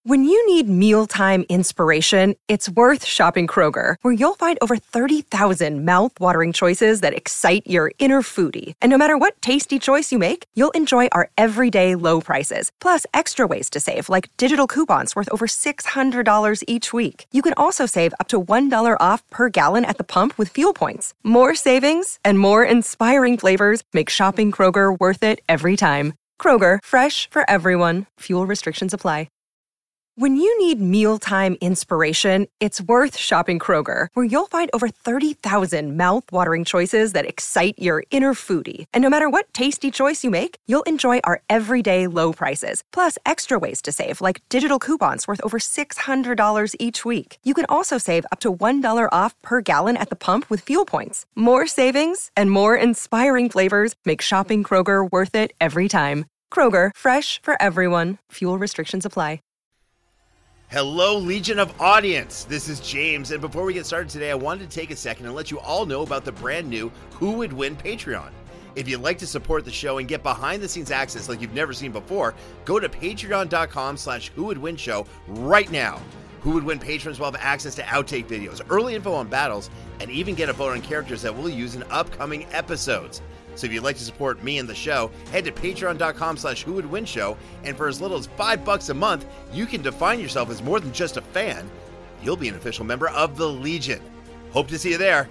When you need mealtime inspiration, it's worth shopping Kroger, where you'll find over 30,000 mouth-watering choices that excite your inner foodie. And no matter what tasty choice you make, you'll enjoy our everyday low prices, plus extra ways to save, like digital coupons worth over $600 each week. You can also save up to $1 off per gallon at the pump with fuel points. More savings and more inspiring flavors make shopping Kroger worth it every time. Kroger, fresh for everyone. Fuel restrictions apply. When you need mealtime inspiration, it's worth shopping Kroger, where you'll find over 30,000 mouth-watering choices that excite your inner foodie. And no matter what tasty choice you make, you'll enjoy our everyday low prices, plus extra ways to save, like digital coupons worth over $600 each week. You can also save up to $1 off per gallon at the pump with fuel points. More savings and more inspiring flavors make shopping Kroger worth it every time. Kroger, fresh for everyone. Fuel restrictions apply. Hello, Legion of Audience. This is James, and before we get started today, I wanted to take a second and let you all know about the brand new Who Would Win Patreon. If you'd like to support the show and get behind-the-scenes access like you've never seen before, go to patreon.com/whowouldwinshow right now. Who Would Win patrons will have access to outtake videos, early info on battles, and even get a vote on characters that we'll use in upcoming episodes. So if you'd like to support me and the show, head to patreon.com/whowouldwinshow, and for as little as $5 a month, you can define yourself as more than just a fan. You'll be an official member of the Legion. Hope to see you there.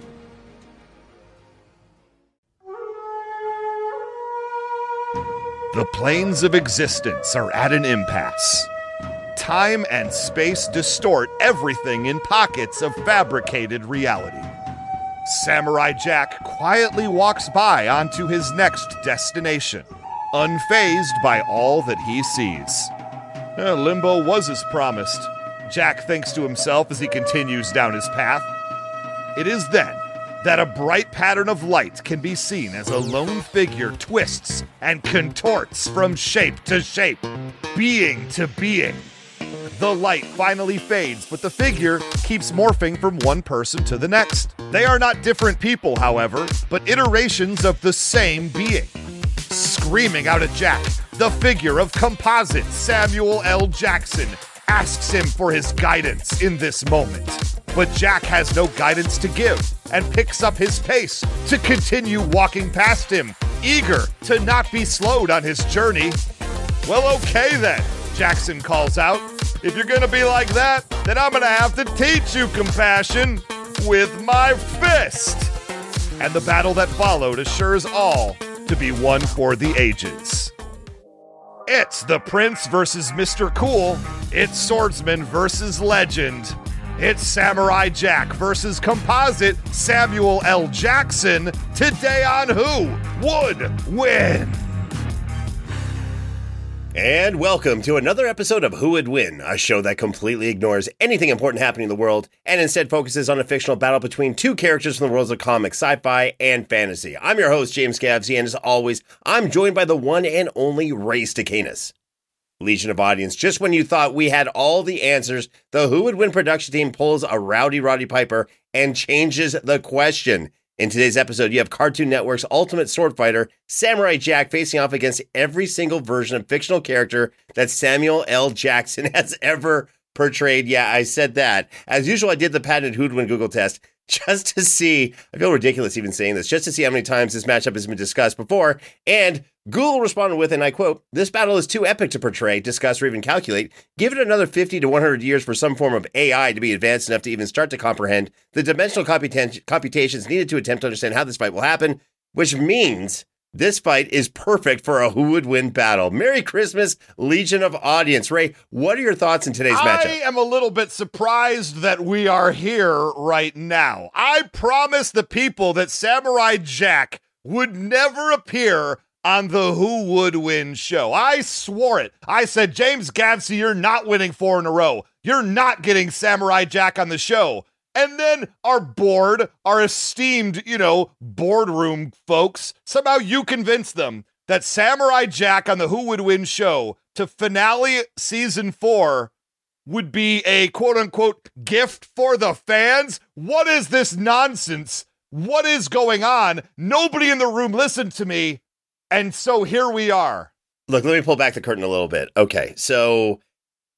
The planes of existence are at an impasse. Time and space distort everything in pockets of fabricated reality. Samurai Jack quietly walks by onto his next destination, unfazed by all that he sees. Limbo was as promised, Jack thinks to himself as he continues down his path. It is then that a bright pattern of light can be seen as a lone figure twists and contorts from shape to shape, being to being. The light finally fades, but the figure keeps morphing from one person to the next. They are not different people, however, but iterations of the same being. Screaming out at Jack, the figure of composite Samuel L. Jackson asks him for his guidance in this moment. But Jack has no guidance to give and picks up his pace to continue walking past him, eager to not be slowed on his journey. Well, okay then, Jackson calls out. If you're gonna be like that, then I'm gonna have to teach you compassion with my fist. And the battle that followed assures all to be one for the ages. It's the Prince versus Mr. Cool. It's Swordsman versus Legend. It's Samurai Jack versus Composite Samuel L. Jackson. Today on Who Would Win? And welcome to another episode of Who Would Win, a show that completely ignores anything important happening in the world and instead focuses on a fictional battle between two characters from the worlds of comics, sci-fi, and fantasy. I'm your host, James Gavsey, and as always, I'm joined by the one and only Ray Stacanis. Legion of Audience, just when you thought we had all the answers, the Who Would Win production team pulls a rowdy Roddy Piper and changes the question. In today's episode, you have Cartoon Network's ultimate sword fighter, Samurai Jack, facing off against every single version of fictional character that Samuel L. Jackson has ever portrayed. Yeah, I said that. As usual, I did the patented Who'd Win Google test just to see, I feel ridiculous even saying this, just to see how many times this matchup has been discussed before. And Google responded with, and I quote, "This battle is too epic to portray, discuss, or even calculate. Give it another 50 to 100 years for some form of AI to be advanced enough to even start to comprehend the dimensional computations needed to attempt to understand how this fight will happen," which means this fight is perfect for a Who Would Win battle. Merry Christmas, Legion of Audience. Ray, what are your thoughts in today's matchup? I am a little bit surprised that we are here right now. I promised the people that Samurai Jack would never appear on the Who Would Win show. I swore it. I said, James Gavsey, you're not winning 4 in a row. You're not getting Samurai Jack on the show. And then our board, our esteemed, boardroom folks, somehow you convinced them that Samurai Jack on the Who Would Win show to finale season 4 would be a quote-unquote gift for the fans? What is this nonsense? What is going on? Nobody in the room listened to me. And so here we are. Look, let me pull back the curtain a little bit. Okay, so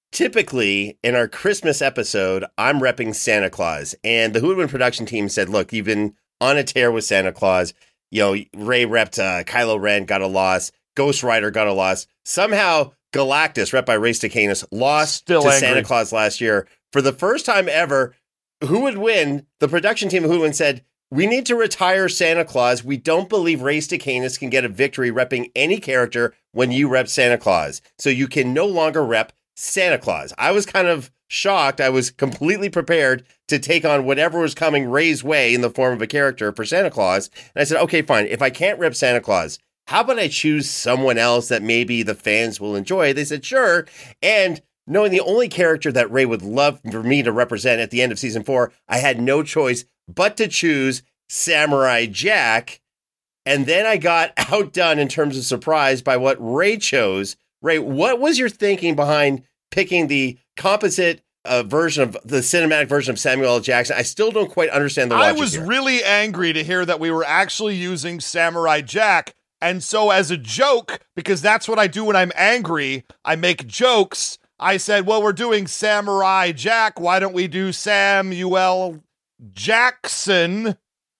typically in our Christmas episode, I'm repping Santa Claus, and the Who Would Win production team said, look, you've been on a tear with Santa Claus. You know, Ray repped Kylo Ren, got a loss. Ghost Rider got a loss. Somehow Galactus, repped by Ray Stacanis, lost to Santa Claus last year. For the first time ever, Who Would Win, the production team of Who Would Win said, we need to retire Santa Claus. We don't believe Ray Stacanis can get a victory repping any character when you rep Santa Claus. So you can no longer rep Santa Claus. I was kind of shocked. I was completely prepared to take on whatever was coming Ray's way in the form of a character for Santa Claus. And I said, okay, fine. If I can't rep Santa Claus, how about I choose someone else that maybe the fans will enjoy? They said, sure. And knowing the only character that Ray would love for me to represent at the end of season 4, I had no choice but to choose Samurai Jack. And then I got outdone in terms of surprise by what Ray chose. Ray, what was your thinking behind picking the composite version of the cinematic version of Samuel L. Jackson? I still don't quite understand the logic I was here. really angry to hear that we were actually using Samurai Jack. And so as a joke, because that's what I do when I'm angry, I make jokes. I said, well, we're doing Samurai Jack. Why don't we do Samuel Jackson?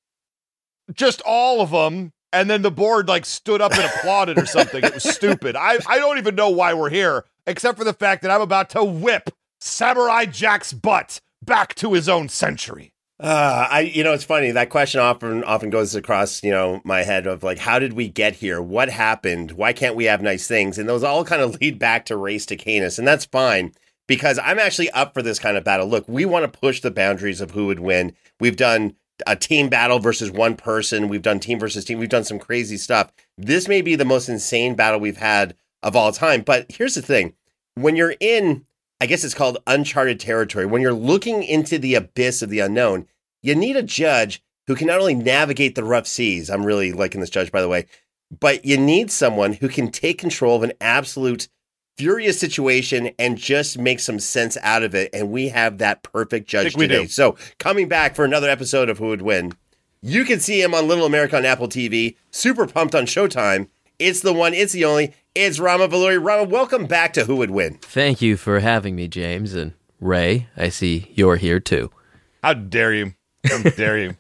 Just all of them. And then the board stood up and applauded or something. It was stupid. I don't even know why we're here, except for the fact that I'm about to whip Samurai Jack's butt back to his own century. It's funny. That question often goes across, my head of how did we get here? What happened? Why can't we have nice things? And those all kind of lead back to Ray Stacanis, and that's fine because I'm actually up for this kind of battle. Look, we want to push the boundaries of who would win. We've done a team battle versus one person. We've done team versus team. We've done some crazy stuff. This may be the most insane battle we've had of all time. But here's the thing. When you're in, I guess it's called uncharted territory, when you're looking into the abyss of the unknown, you need a judge who can not only navigate the rough seas. I'm really liking this judge, by the way, but you need someone who can take control of an absolute furious situation and just make some sense out of it. And we have that perfect judge today. So coming back for another episode of Who Would Win, you can see him on Little America on Apple TV, super pumped on Showtime. It's the one, it's the only, it's Rama Valluri. Rama, welcome back to Who Would Win. Thank you for having me, James. And Ray, I see you're here too. How dare you? How dare you?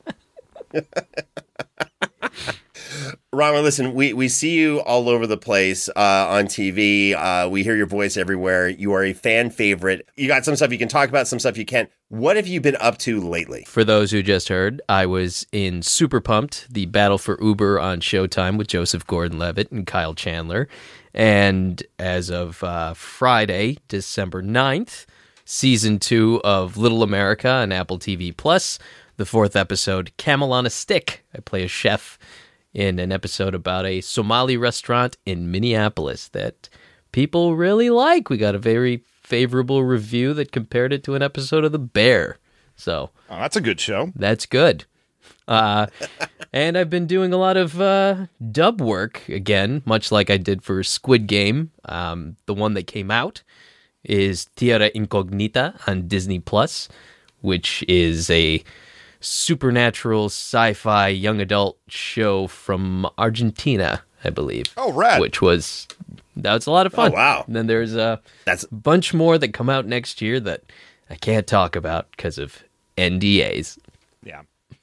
Rama, listen, we see you all over the place on TV. We hear your voice everywhere. You are a fan favorite. You got some stuff you can talk about, some stuff you can't. What have you been up to lately? For those who just heard, I was in Super Pumped, the Battle for Uber on Showtime with Joseph Gordon-Levitt and Kyle Chandler. And as of Friday, December 9th, Season 2 of Little America on Apple TV+, the 4th episode, Camel on a Stick. I play a chef in an episode about a Somali restaurant in Minneapolis that people really like. We got a very favorable review that compared it to an episode of The Bear. So, that's a good show. That's good. And I've been doing a lot of dub work again, much like I did for Squid Game. The one that came out is Tierra Incognita on Disney+, which is a supernatural sci-fi young adult show from Argentina, I believe. Oh, rad. That's a lot of fun. Oh, wow. And then there's a bunch more that come out next year that I can't talk about because of NDAs. Yeah.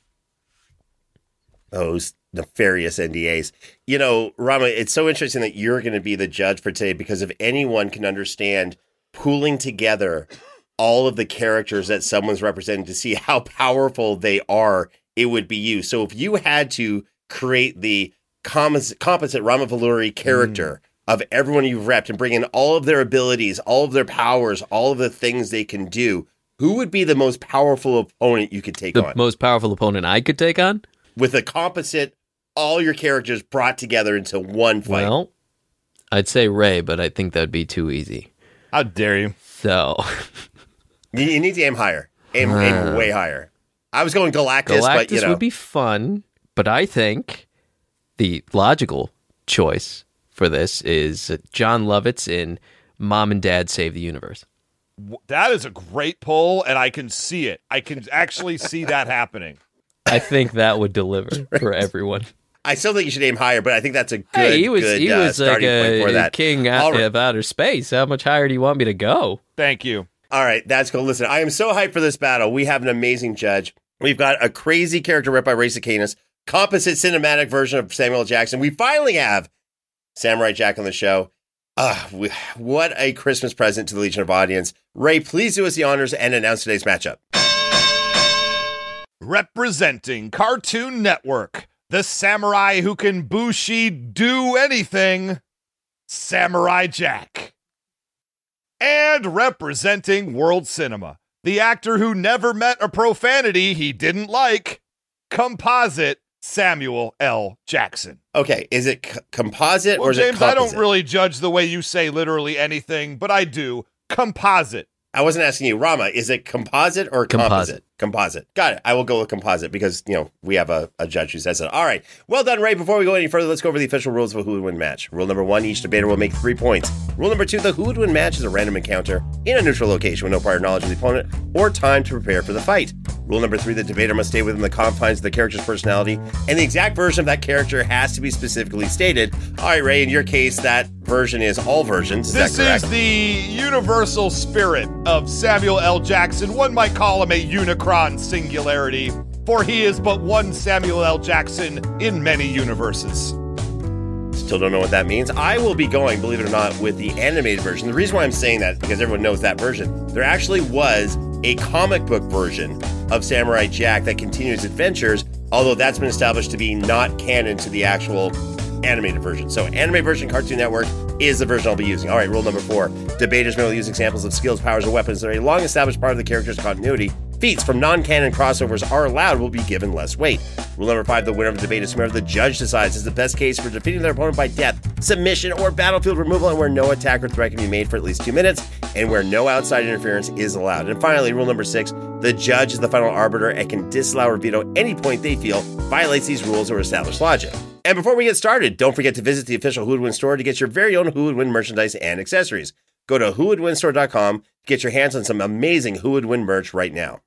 Those nefarious NDAs. Rama, it's so interesting that you're going to be the judge for today because if anyone can understand pooling together all of the characters that someone's representing to see how powerful they are, it would be you. So if you had to create the composite Rama Valluri character of everyone you've repped and bring in all of their abilities, all of their powers, all of the things they can do, who would be the most powerful opponent you could take on? The most powerful opponent I could take on? With a composite, all your characters brought together into one fight. Well, I'd say Ray, but I think that'd be too easy. How dare you? So... You need to aim higher. Aim way higher. I was going Galactus, but Galactus would be fun, but I think the logical choice for this is John Lovitz in Mom and Dad Save the Universe. That is a great pull, and I can see it. I can actually see that happening. I think that would deliver for everyone. I still think you should aim higher, but I think that's a good, Hey, he was starting like point for a that. king of outer space. How much higher do you want me to go? Thank you. All right, that's cool. Listen, I am so hyped for this battle. We have an amazing judge. We've got a crazy character ripped by Ray Sacanis, composite cinematic version of Samuel L. Jackson. We finally have Samurai Jack on the show. What a Christmas present to the Legion of Audience. Ray, please do us the honors and announce today's matchup. Representing Cartoon Network, the samurai who can bushi do anything, Samurai Jack. And representing World Cinema, the actor who never met a profanity he didn't like, composite Samuel L. Jackson. Okay, is it composite or is James, it composite? I don't really judge the way you say literally anything, but I do. Composite. I wasn't asking you, Rama, is it composite or composite? Composite. Got it. I will go with composite because, we have a judge who says it. All right. Well done, Ray. Before we go any further, let's go over the official rules of a Who Would Win match. Rule number 1, each debater will make 3 points. Rule number 2, the Who Would Win match is a random encounter in a neutral location with no prior knowledge of the opponent or time to prepare for the fight. Rule number 3, the debater must stay within the confines of the character's personality, and the exact version of that character has to be specifically stated. All right, Ray, in your case, that version is all versions. Is that correct? This is the universal spirit of Samuel L. Jackson. One might call him a Unicron singularity, for he is but one Samuel L. Jackson in many universes. Still don't know what that means. I will be going, believe it or not, with the animated version. The reason why I'm saying that is because everyone knows that version. There actually was a comic book version of Samurai Jack that continues adventures, although that's been established to be not canon to the actual animated version. So animated version Cartoon Network is the version I'll be using. All right, rule number 4. Debaters may use examples of skills, powers, or weapons that are a long-established part of the character's continuity. Feats from non-canon crossovers are allowed, will be given less weight. Rule number 5, the winner of the debate is whoever the judge decides is the best case for defeating their opponent by death, submission, or battlefield removal, and where no attack or threat can be made for at least 2 minutes, and where no outside interference is allowed. And finally, rule number 6, the judge is the final arbiter and can disallow or veto any point they feel violates these rules or established logic. And before we get started, don't forget to visit the official Who Would Win store to get your very own Who Would Win merchandise and accessories. Go to whowouldwinstore.com to get your hands on some amazing Who Would Win merch right now.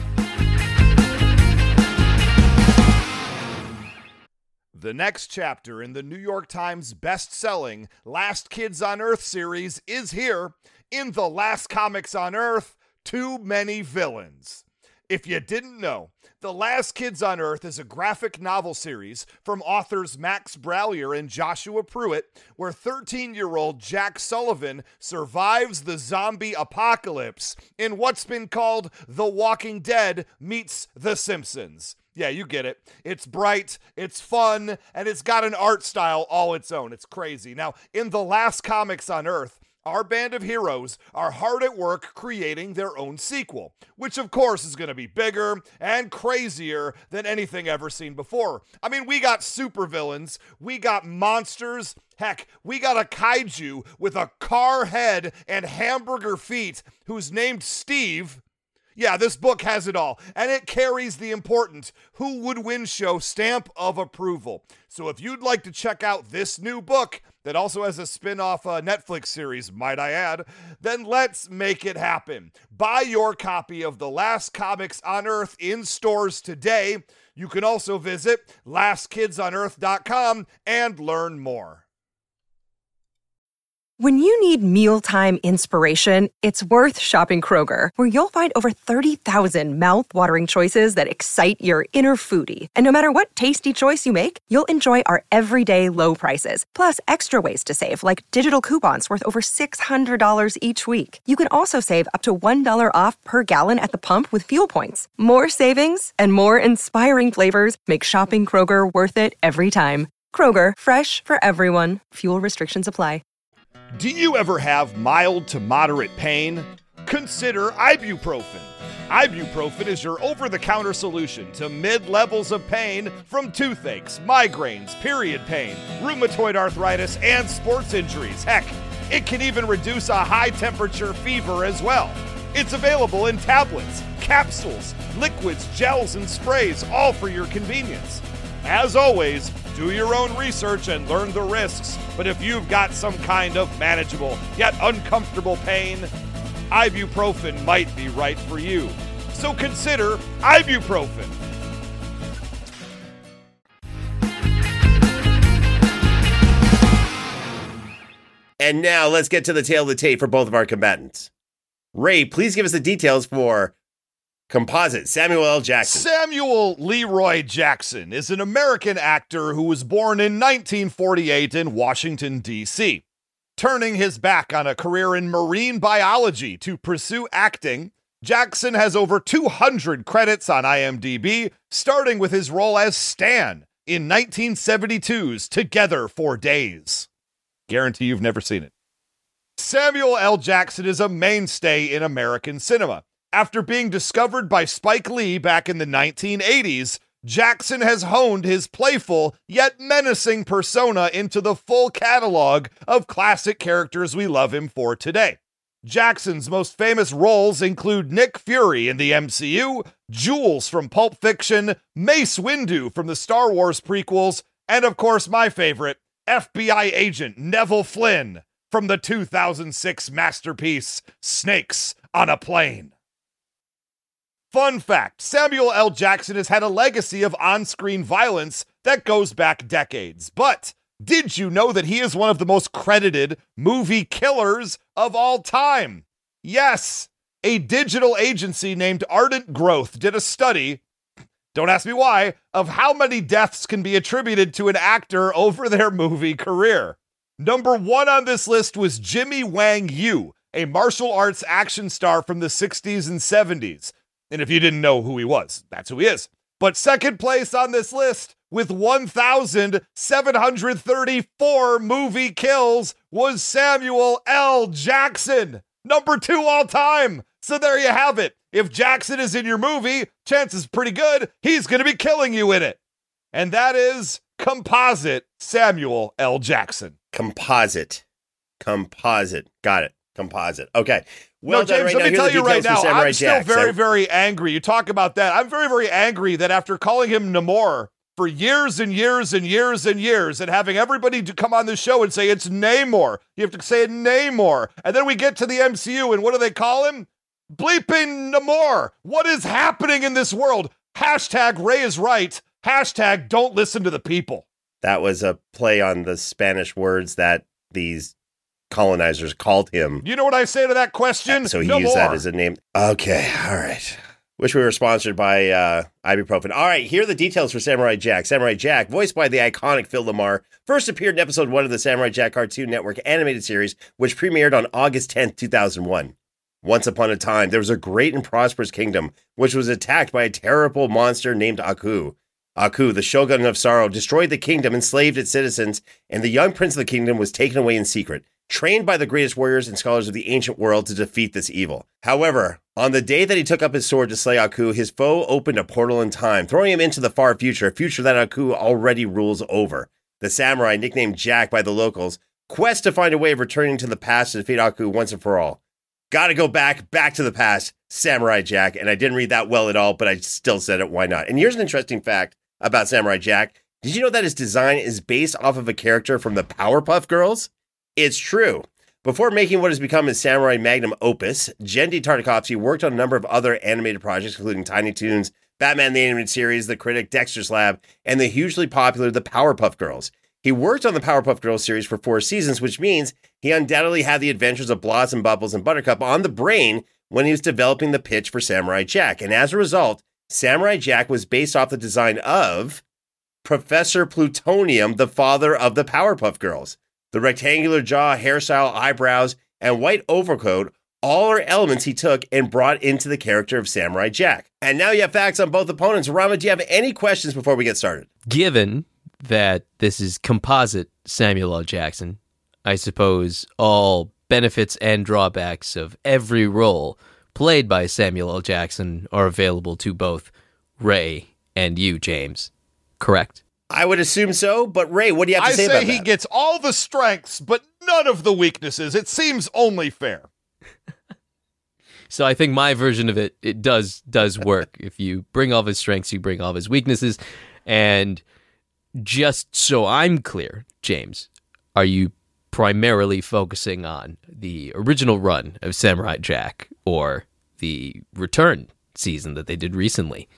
The next chapter in the New York Times best-selling Last Kids on Earth series is here in The Last Comics on Earth, Too Many Villains. If you didn't know, The Last Kids on Earth is a graphic novel series from authors Max Brallier and Joshua Pruitt, where 13-year-old Jack Sullivan survives the zombie apocalypse in what's been called The Walking Dead meets The Simpsons. Yeah, you get it. It's bright, it's fun, and it's got an art style all its own. It's crazy. Now, in The Last Comics on Earth, our band of heroes are hard at work creating their own sequel, which of course is going to be bigger and crazier than anything ever seen before. I mean, we got supervillains, we got monsters, heck, we got a kaiju with a car head and hamburger feet who's named Steve. Yeah, this book has it all, and it carries the important Who Would Win show stamp of approval. So if you'd like to check out this new book that also has a spin-off Netflix series, might I add, then let's make it happen. Buy your copy of The Last Comics on Earth in stores today. You can also visit LastKidsOnEarth.com and learn more. When you need mealtime inspiration, it's worth shopping Kroger, where you'll find over 30,000 mouth-watering choices that excite your inner foodie. And no matter what tasty choice you make, you'll enjoy our everyday low prices, plus extra ways to save, like digital coupons worth over $600 each week. You can also save up to $1 off per gallon at the pump with fuel points. More savings and more inspiring flavors make shopping Kroger worth it every time. Kroger, fresh for everyone. Fuel restrictions apply. Do you ever have mild to moderate pain? Consider ibuprofen. Ibuprofen is your over-the-counter solution to mid-levels of pain from toothaches, migraines, period pain, rheumatoid arthritis, and sports injuries. Heck, it can even reduce a high-temperature fever as well. It's available in tablets, capsules, liquids, gels, and sprays, all for your convenience. As always, do your own research and learn the risks, but if you've got some kind of manageable yet uncomfortable pain, ibuprofen might be right for you. So consider ibuprofen. And now let's get to the tale of the tape for both of our combatants. Ray, please give us the details for composite Samuel L. Jackson. Samuel Leroy Jackson is an American actor who was born in 1948 in Washington, D.C. Turning his back on a career in marine biology to pursue acting, Jackson has over 200 credits on IMDb, starting with his role as Stan in 1972's Together for Days. Guarantee you've never seen it. Samuel L. Jackson is a mainstay in American cinema. After being discovered by Spike Lee back in the 1980s, Jackson has honed his playful yet menacing persona into the full catalog of classic characters we love him for today. Jackson's most famous roles include Nick Fury in the MCU, Jules from Pulp Fiction, Mace Windu from the Star Wars prequels, and of course my favorite, FBI agent Neville Flynn from the 2006 masterpiece, Snakes on a Plane. Fun fact, Samuel L. Jackson has had a legacy of on-screen violence that goes back decades, but did you know that he is one of the most credited movie killers of all time? Yes, a digital agency named Ardent Growth did a study, don't ask me why, of how many deaths can be attributed to an actor over their movie career. Number 1 on this list was Jimmy Wang Yu, a martial arts action star from the 60s and 70s. And if you didn't know who he was, that's who he is. But second place on this list, with 1,734 movie kills, was Samuel L. Jackson, number 2 all time. So there you have it. If Jackson is in your movie, chances pretty good he's going to be killing you in it. And that is composite Samuel L. Jackson. Composite. Got it. Composite. Okay. Well, no, James, right let me tell you right now, I'm still Jack. very, very angry. You talk about that. I'm very, very angry that after calling him Namor for years and years and years and years and having everybody to come on the show and say it's Namor, you have to say it Namor. And then we get to the MCU and what do they call him? Bleeping Namor. What is happening in this world? Hashtag Ray is right. Hashtag don't listen to the people. That was a play on the Spanish words that these colonizers called him. You know what I say to that question? So he used that as a name. Okay, all right. Wish we were sponsored by ibuprofen. All right, here are the details for Samurai Jack. Samurai Jack, voiced by the iconic Phil LaMarr, first appeared in episode 1 of the Samurai Jack Cartoon Network animated series, which premiered on August 10th, 2001. Once upon a time, there was a great and prosperous kingdom, which was attacked by a terrible monster named Aku. Aku, the Shogun of Sorrow, destroyed the kingdom, enslaved its citizens, and the young prince of the kingdom was taken away in secret, trained by the greatest warriors and scholars of the ancient world to defeat this evil. However, on the day that he took up his sword to slay Aku, his foe opened a portal in time, throwing him into the far future, a future that Aku already rules over. The samurai, nicknamed Jack by the locals, quest to find a way of returning to the past to defeat Aku once and for all. Gotta go back to the past, Samurai Jack. And I didn't read that well at all, but I still said it, why not? And here's an interesting fact about Samurai Jack. Did you know that his design is based off of a character from the Powerpuff Girls? It's true. Before making what has become his samurai magnum opus, Genndy Tartakovsky worked on a number of other animated projects, including Tiny Toons, Batman the Animated Series, The Critic, Dexter's Lab, and the hugely popular The Powerpuff Girls. He worked on the Powerpuff Girls series for 4 seasons, which means he undoubtedly had the adventures of Blossom, Bubbles, and Buttercup on the brain when he was developing the pitch for Samurai Jack. And as a result, Samurai Jack was based off the design of Professor Plutonium, the father of the Powerpuff Girls. The rectangular jaw, hairstyle, eyebrows, and white overcoat all are elements he took and brought into the character of Samurai Jack. And now you have facts on both opponents. Rama, do you have any questions before we get started? Given that this is composite Samuel L. Jackson, I suppose all benefits and drawbacks of every role played by Samuel L. Jackson are available to both Ray and you, James. Correct? I would assume so, but Ray, what do you have to say about that? I say he gets all the strengths, but none of the weaknesses. It seems only fair. So I think my version of it does work. If you bring all of his strengths, you bring all of his weaknesses. And just so I'm clear, James, are you primarily focusing on the original run of Samurai Jack or the return season that they did recently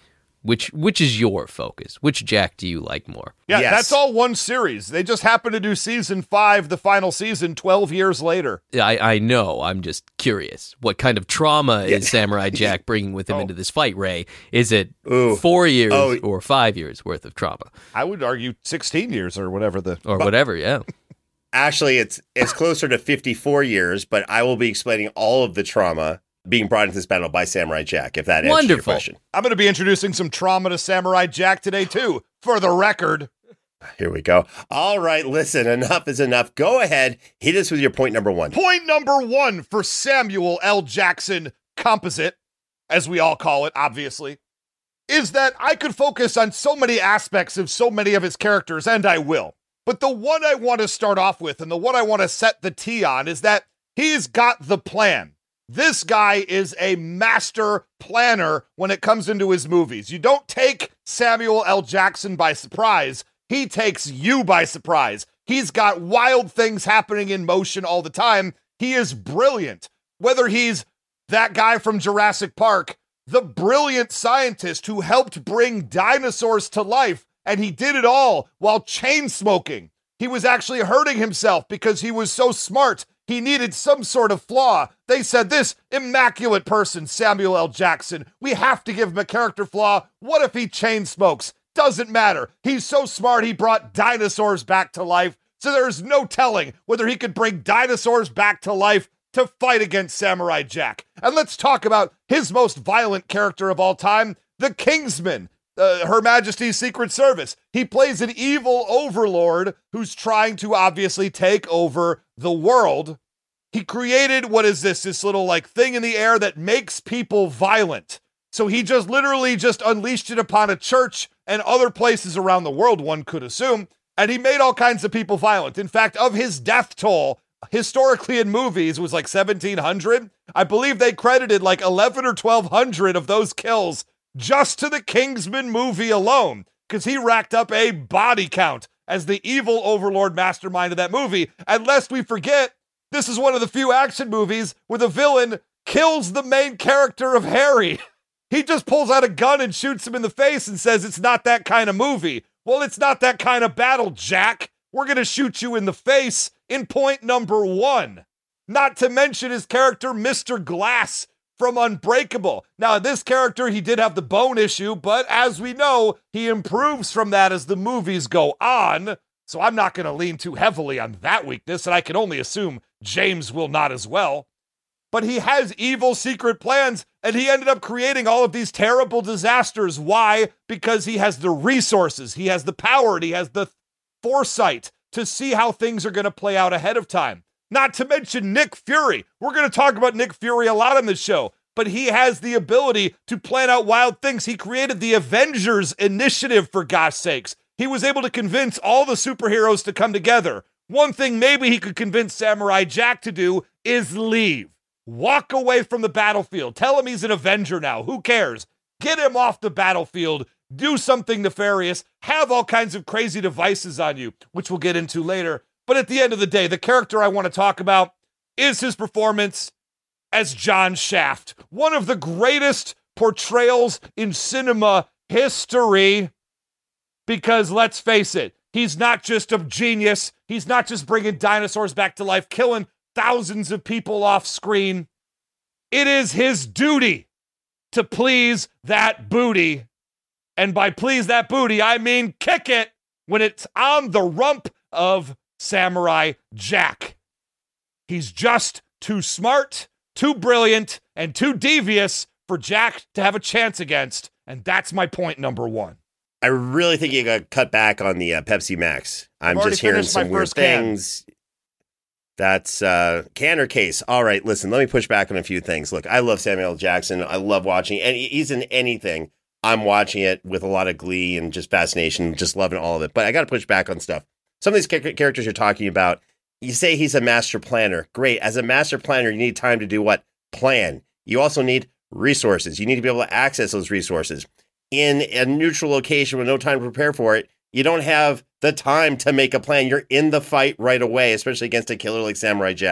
Which is your focus? Which Jack do you like more? Yeah, Yes. that's all one series. They just happen to do season 5, the final season, 12 years later. I know. I'm just curious. What kind of trauma is Samurai Jack bringing with him into this fight, Ray? Is it 4 years or 5 years worth of trauma? I would argue 16 years or whatever Whatever, yeah. Actually, it's closer to 54 years, but I will be explaining all of the trauma being brought into this battle by Samurai Jack, if that answers your question. I'm going to be introducing some trauma to Samurai Jack today, too, for the record. Here we go. All right, listen, enough is enough. Go ahead, hit us with your point number 1. Point number 1 for Samuel L. Jackson composite, as we all call it, obviously, is that I could focus on so many aspects of so many of his characters, and I will. But the one I want to start off with, and the one I want to set the T on, is that he's got the plan. This guy is a master planner when it comes into his movies. You don't take Samuel L. Jackson by surprise. He takes you by surprise. He's got wild things happening in motion all the time. He is brilliant. Whether he's that guy from Jurassic Park, the brilliant scientist who helped bring dinosaurs to life, and he did it all while chain smoking. He was actually hurting himself because he was so smart. He needed some sort of flaw. They said, this immaculate person, Samuel L. Jackson, we have to give him a character flaw. What if he chain smokes? Doesn't matter. He's so smart, he brought dinosaurs back to life. So there's no telling whether he could bring dinosaurs back to life to fight against Samurai Jack. And let's talk about his most violent character of all time, the Kingsman. Her Majesty's Secret Service. He plays an evil overlord who's trying to obviously take over the world. He created, this little like thing in the air that makes people violent. So he just literally just unleashed it upon a church and other places around the world, one could assume, and he made all kinds of people violent. In fact, of his death toll, historically in movies, was like 1,700. I believe they credited like 11 or 1,200 of those kills just to the Kingsman movie alone, because he racked up a body count as the evil overlord mastermind of that movie. And lest we forget, this is one of the few action movies where the villain kills the main character of Harry. He just pulls out a gun and shoots him in the face and says, it's not that kind of movie. Well, it's not that kind of battle, Jack. We're going to shoot you in the face in point number 1. Not to mention his character, Mr. Glass, from Unbreakable. Now, this character, he did have the bone issue, but as we know, he improves from that as the movies go on. So I'm not going to lean too heavily on that weakness, and I can only assume James will not as well. But he has evil secret plans, and he ended up creating all of these terrible disasters. Why? Because he has the resources, he has the power, and he has the foresight to see how things are going to play out ahead of time. Not to mention Nick Fury. We're going to talk about Nick Fury a lot on this show, but he has the ability to plan out wild things. He created the Avengers Initiative, for gosh sakes. He was able to convince all the superheroes to come together. One thing maybe he could convince Samurai Jack to do is leave. Walk away from the battlefield. Tell him he's an Avenger now. Who cares? Get him off the battlefield. Do something nefarious. Have all kinds of crazy devices on you, which we'll get into later. But at the end of the day, the character I want to talk about is his performance as John Shaft. One of the greatest portrayals in cinema history. Because let's face it, he's not just a genius. He's not just bringing dinosaurs back to life, killing thousands of people off screen. It is his duty to please that booty. And by please that booty, I mean kick it when it's on the rump of Samurai Jack. He's just too smart, too brilliant, and too devious for Jack to have a chance against. And that's my point number 1. I really think you got cut back on the Pepsi Max. I'm just hearing some weird things. That's can or case. All right, listen, let me push back on a few things. Look, I love Samuel L. Jackson. I love watching, and he's in anything. I'm watching it with a lot of glee and just fascination, just loving all of it. But I got to push back on stuff. Some of these characters you're talking about, you say he's a master planner. Great. As a master planner, you need time to do what? Plan. You also need resources. You need to be able to access those resources. In a neutral location with no time to prepare for it, you don't have the time to make a plan. You're in the fight right away, especially against a killer like Samurai Jack.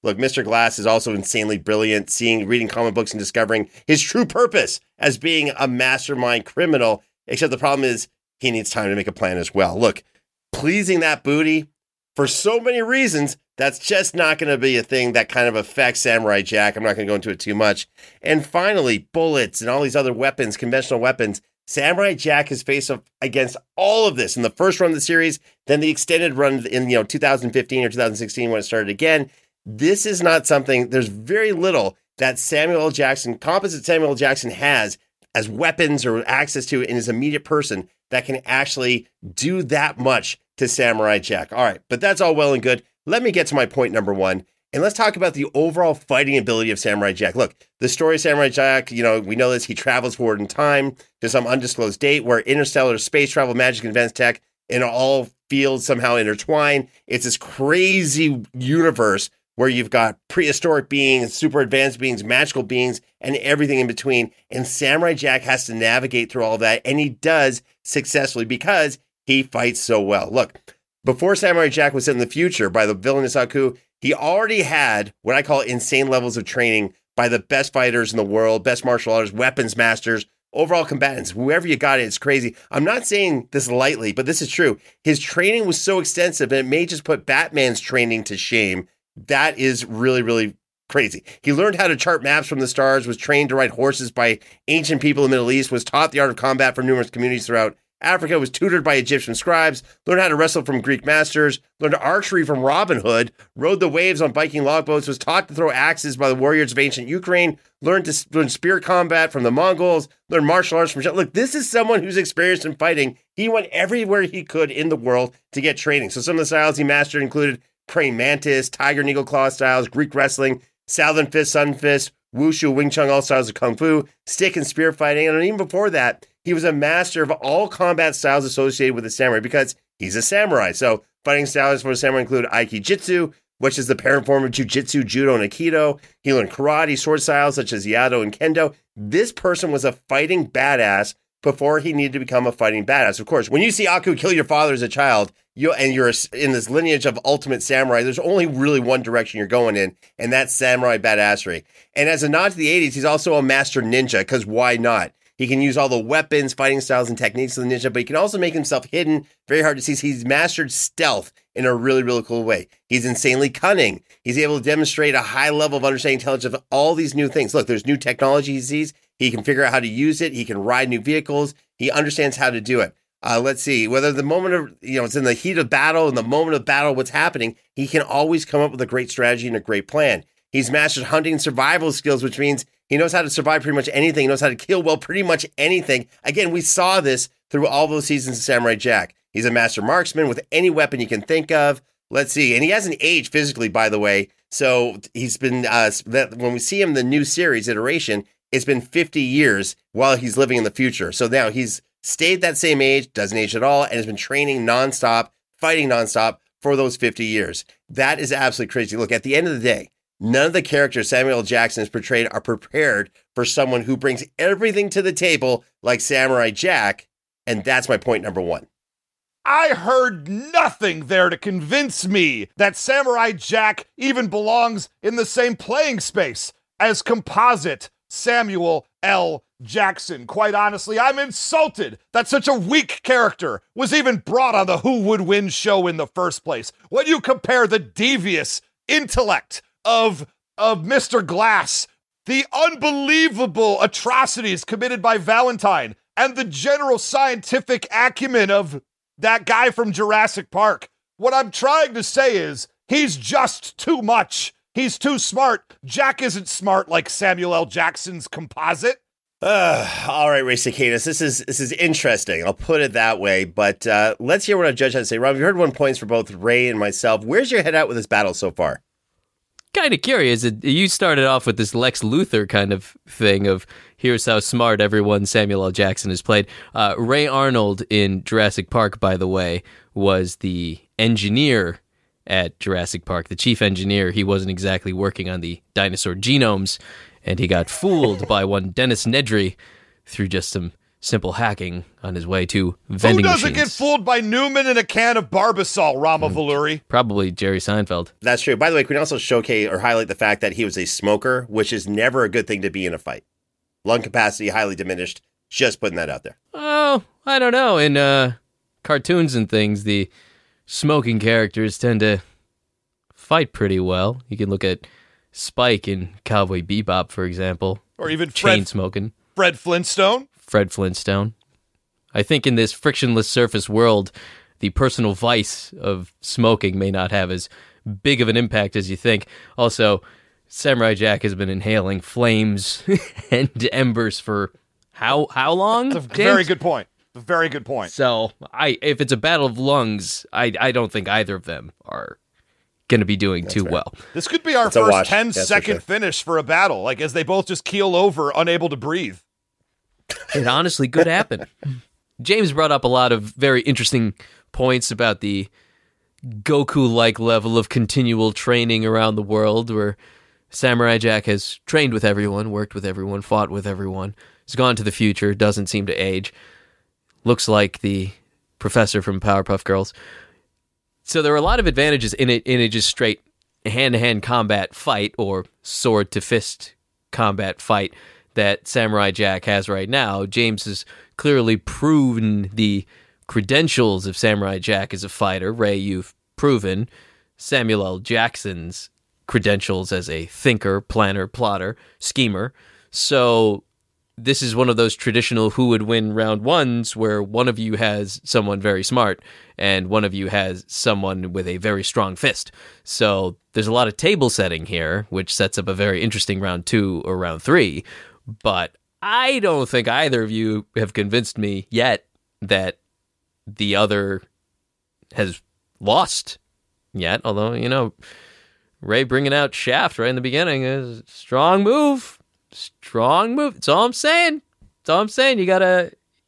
Look, Mr. Glass is also insanely brilliant, reading comic books and discovering his true purpose as being a mastermind criminal, except the problem is he needs time to make a plan as well. Look, pleasing that booty, for so many reasons, that's just not going to be a thing that kind of affects Samurai Jack. I'm not going to go into it too much. And finally, bullets and all these other weapons, conventional weapons. Samurai Jack has faced off against all of this in the first run of the series, then the extended run in 2015 or 2016 when it started again. This is not something, there's very little that composite Samuel L. Jackson has as weapons or access to in his immediate person that can actually do that much to Samurai Jack. All right, but that's all well and good. Let me get to my point number one, and let's talk about the overall fighting ability of Samurai Jack. Look, the story of Samurai Jack, we know this. He travels forward in time to some undisclosed date where interstellar space travel, magic, and advanced tech in all fields somehow intertwine. It's this crazy universe where you've got prehistoric beings, super advanced beings, magical beings, and everything in between. And Samurai Jack has to navigate through all that, and he does successfully because he fights so well. Look, before Samurai Jack was set in the future by the villainous Aku, he already had what I call insane levels of training by the best fighters in the world, best martial artists, weapons masters, overall combatants, whoever you got, it's crazy. I'm not saying this lightly, but this is true. His training was so extensive, and it may just put Batman's training to shame. That is really, really crazy. He learned how to chart maps from the stars, was trained to ride horses by ancient people in the Middle East, was taught the art of combat from numerous communities throughout Africa, was tutored by Egyptian scribes, learned how to wrestle from Greek masters, learned archery from Robin Hood, rode the waves on Viking logboats, was taught to throw axes by the warriors of ancient Ukraine, learned spear combat from the Mongols, learned martial arts from... Look, this is someone who's experienced in fighting. He went everywhere he could in the world to get training. So some of the styles he mastered included praying mantis, tiger and eagle claw styles, Greek wrestling, Southern fist, sun fist, wushu, Wing Chun, all styles of kung fu, stick and spear fighting. And even before that, he was a master of all combat styles associated with the samurai because he's a samurai. So fighting styles for a samurai include Aikijitsu, which is the parent form of Jiu-Jitsu, Judo, and Aikido. He learned karate, sword styles such as Iaido and Kendo. This person was a fighting badass before he needed to become a fighting badass. Of course, when you see Aku kill your father as a child, you're in this lineage of ultimate samurai, there's only really one direction you're going in, and that's samurai badassery. And as a nod to the 80s, he's also a master ninja, because why not? He can use all the weapons, fighting styles, and techniques of the ninja, but he can also make himself hidden, very hard to see. He's mastered stealth in a really, really cool way. He's insanely cunning. He's able to demonstrate a high level of understanding intelligence of all these new things. Look, there's new technology he sees. He can figure out how to use it. He can ride new vehicles. He understands how to do it. Let's see, whether the moment of, it's in the heat of battle, in the moment of battle, what's happening, he can always come up with a great strategy and a great plan. He's mastered hunting and survival skills, which means he knows how to survive pretty much anything. He knows how to kill well pretty much anything. Again, we saw this through all those seasons of Samurai Jack. He's a master marksman with any weapon you can think of. Let's see. And he hasn't aged physically, by the way. So he's been, when we see him in the new series iteration, it's been 50 years while he's living in the future. So now he's stayed that same age, doesn't age at all, and has been training nonstop, fighting nonstop for those 50 years. That is absolutely crazy. Look, at the end of the day, none of the characters Samuel L. Jackson has portrayed are prepared for someone who brings everything to the table like Samurai Jack, and that's my point number one. I heard nothing there to convince me that Samurai Jack even belongs in the same playing space as composite Samuel L. Jackson. Quite honestly, I'm insulted that such a weak character was even brought on the Who Would Win show in the first place. When you compare the devious intellect of Mr. Glass, the unbelievable atrocities committed by Valentine, and the general scientific acumen of that guy from Jurassic Park, what I'm trying to say is he's just too much. He's too smart. Jack isn't smart like Samuel L. Jackson's composite. All right, Ray Cicadas, this is interesting. I'll put it that way, but let's hear what our judge had to say. Rob, you heard 1 point for both Ray and myself. Where's your head at with this battle so far? Kind of curious. You started off with this Lex Luthor kind of thing of here's how smart everyone Samuel L. Jackson has played. Ray Arnold in Jurassic Park, by the way, was the engineer at Jurassic Park, the chief engineer. He wasn't exactly working on the dinosaur genomes, and he got fooled by one Dennis Nedry through just simple hacking on his way to vending Who doesn't machines. get fooled by Newman and a can of Barbasol, Rama Valuri? Probably Jerry Seinfeld. That's true. By the way, can we also showcase or highlight the fact that he was a smoker, which is never a good thing to be in a fight. Lung capacity highly diminished. Just putting that out there. Oh, I don't know. In cartoons and things, the smoking characters tend to fight pretty well. You can look at Spike in Cowboy Bebop, for example. Or even chain smoking. Fred Flintstone? Fred Flintstone. I think in this frictionless surface world, the personal vice of smoking may not have as big of an impact as you think. Also, Samurai Jack has been inhaling flames and embers for how long? That's a very good point. A very good point. So, if it's a battle of lungs, I don't think either of them are going to be doing too well. This could be our first 10-second finish for a battle, like as they both just keel over, unable to breathe. It honestly could happen. James brought up a lot of very interesting points about the Goku-like level of continual training around the world, where Samurai Jack has trained with everyone, worked with everyone, fought with everyone, has gone to the future, doesn't seem to age, looks like the professor from Powerpuff Girls. So there are a lot of advantages in a just straight hand-to-hand combat fight or sword-to-fist combat fight that Samurai Jack has right now. James has clearly proven the credentials of Samurai Jack as a fighter. Ray, you've proven Samuel L. Jackson's credentials as a thinker, planner, plotter, schemer. So this is one of those traditional who would win round ones where one of you has someone very smart and one of you has someone with a very strong fist. So there's a lot of table setting here, which sets up a very interesting round 2 or round 3. But I don't think either of you have convinced me yet that the other has lost yet. Although, Ray bringing out Shaft right in the beginning is a strong move. Strong move. That's all I'm saying. You gotta...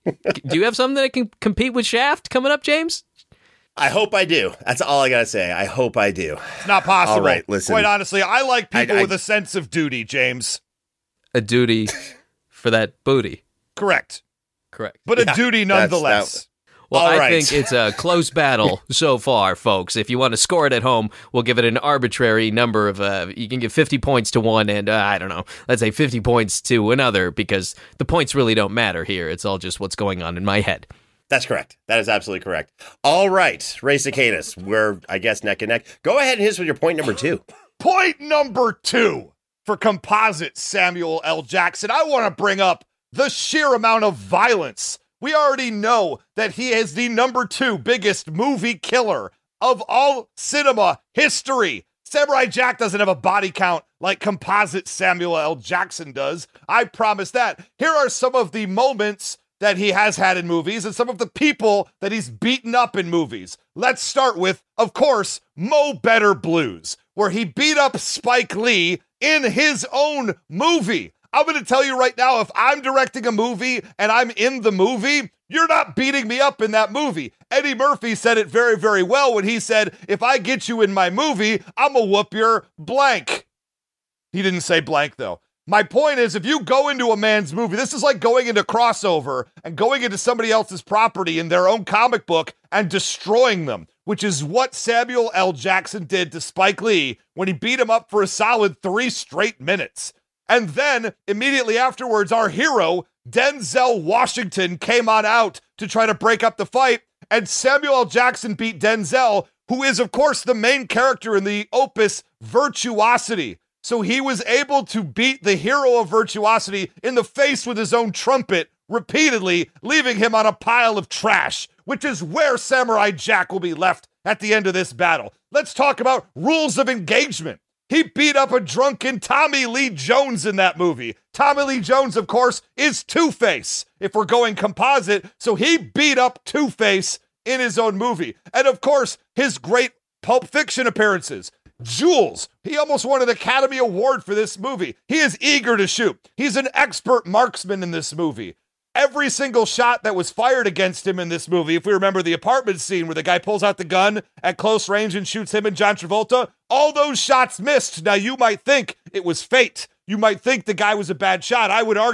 Do you have something that can compete with Shaft coming up, James? I hope I do. That's all I gotta say. I hope I do. It's not possible. All right, listen. Quite honestly, I like people with a sense of duty, James. A duty for that booty. Correct. But a duty nonetheless. Well, I think it's a close battle so far, folks. If you want to score it at home, we'll give it an arbitrary number of, you can give 50 points to one and, I don't know, let's say 50 points to another, because the points really don't matter here. It's all just what's going on in my head. That's correct. That is absolutely correct. All right, Ray Cicadas, we're, I guess, neck and neck. Go ahead and hit us with your point number 2. Point number 2 for composite Samuel L. Jackson. I want to bring up the sheer amount of violence. We already know that he is the number 2 biggest movie killer of all cinema history. Samurai Jack doesn't have a body count like composite Samuel L. Jackson does. I promise that. Here are some of the moments that he has had in movies and some of the people that he's beaten up in movies. Let's start with, of course, Mo Better Blues, where he beat up Spike Lee in his own movie. I'm going to tell you right now, if I'm directing a movie and I'm in the movie, you're not beating me up in that movie. Eddie Murphy said it very, very well when he said, if I get you in my movie, I'm going to whoop your blank. He didn't say blank, though. My point is, if you go into a man's movie, this is like going into crossover and going into somebody else's property in their own comic book and destroying them, which is what Samuel L. Jackson did to Spike Lee when he beat him up for a solid 3 straight minutes. And then, immediately afterwards, our hero, Denzel Washington, came on out to try to break up the fight, and Samuel L. Jackson beat Denzel, who is, of course, the main character in the opus Virtuosity. So he was able to beat the hero of Virtuosity in the face with his own trumpet repeatedly, leaving him on a pile of trash, which is where Samurai Jack will be left at the end of this battle. Let's talk about rules of engagement. He beat up a drunken Tommy Lee Jones in that movie. Tommy Lee Jones, of course, is Two-Face, if we're going composite, so he beat up Two-Face in his own movie. And of course, his great Pulp Fiction appearances. Jules, he almost won an Academy Award for this movie. He is eager to shoot. He's an expert marksman in this movie. Every single shot that was fired against him in this movie, if we remember the apartment scene where the guy pulls out the gun at close range and shoots him and John Travolta, all those shots missed. Now, you might think it was fate. You might think the guy was a bad shot. I would argue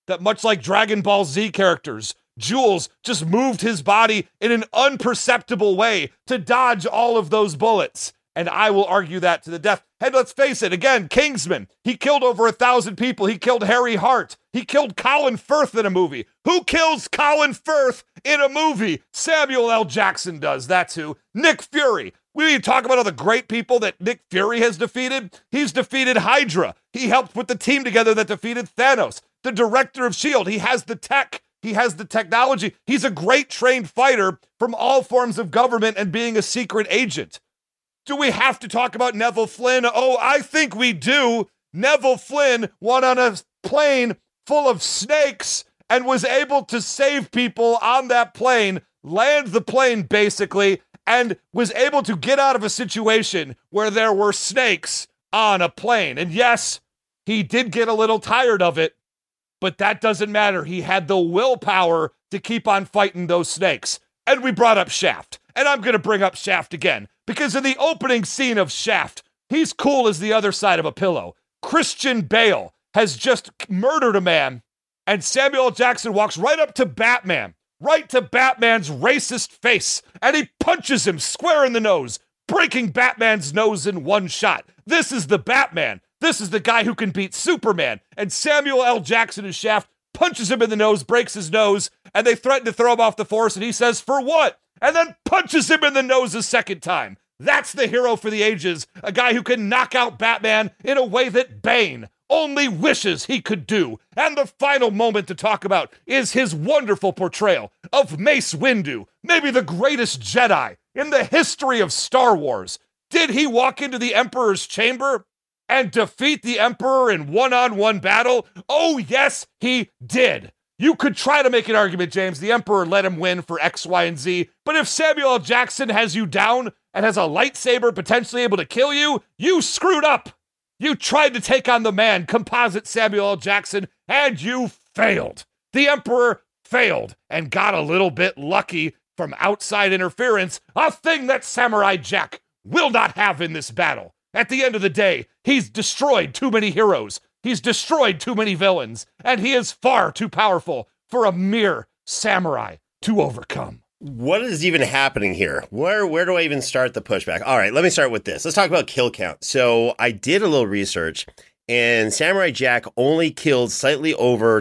that much like Dragon Ball Z characters, Jules just moved his body in an imperceptible way to dodge all of those bullets. And I will argue that to the death. And let's face it, again, Kingsman, he killed over 1,000 people. He killed Harry Hart. He killed Colin Firth in a movie. Who kills Colin Firth in a movie? Samuel L. Jackson does. That's who. Nick Fury. We need to talk about all the great people that Nick Fury has defeated. He's defeated Hydra. He helped put the team together that defeated Thanos. The director of S.H.I.E.L.D., he has the tech. He has the technology. He's a great trained fighter from all forms of government and being a secret agent. Do we have to talk about Neville Flynn? Oh, I think we do. Neville Flynn went on a plane full of snakes and was able to save people on that plane, land the plane basically, and was able to get out of a situation where there were snakes on a plane. And yes, he did get a little tired of it, but that doesn't matter. He had the willpower to keep on fighting those snakes. And we brought up Shaft. And I'm going to bring up Shaft again, because in the opening scene of Shaft, he's cool as the other side of a pillow. Christian Bale has just murdered a man, and Samuel L. Jackson walks right up to Batman, right to Batman's racist face, and he punches him square in the nose, breaking Batman's nose in one shot. This is the Batman. This is the guy who can beat Superman. And Samuel L. Jackson as Shaft punches him in the nose, breaks his nose, and they threaten to throw him off the force, and he says, "For what?" And then punches him in the nose a second time. That's the hero for the ages, a guy who can knock out Batman in a way that Bane only wishes he could do. And the final moment to talk about is his wonderful portrayal of Mace Windu, maybe the greatest Jedi in the history of Star Wars. Did he walk into the Emperor's chamber and defeat the Emperor in one-on-one battle? Oh, yes, he did. You could try to make an argument, James, the Emperor let him win for X, Y, and Z, but if Samuel L. Jackson has you down and has a lightsaber potentially able to kill you, you screwed up. You tried to take on the man, composite Samuel L. Jackson, and you failed. The Emperor failed and got a little bit lucky from outside interference, a thing that Samurai Jack will not have in this battle. At the end of the day, he's destroyed too many heroes. He's destroyed too many villains, and he is far too powerful for a mere samurai to overcome. What is even happening here? Where do I even start the pushback? All right, let me start with this. Let's talk about kill count. So I did a little research, and Samurai Jack only killed slightly over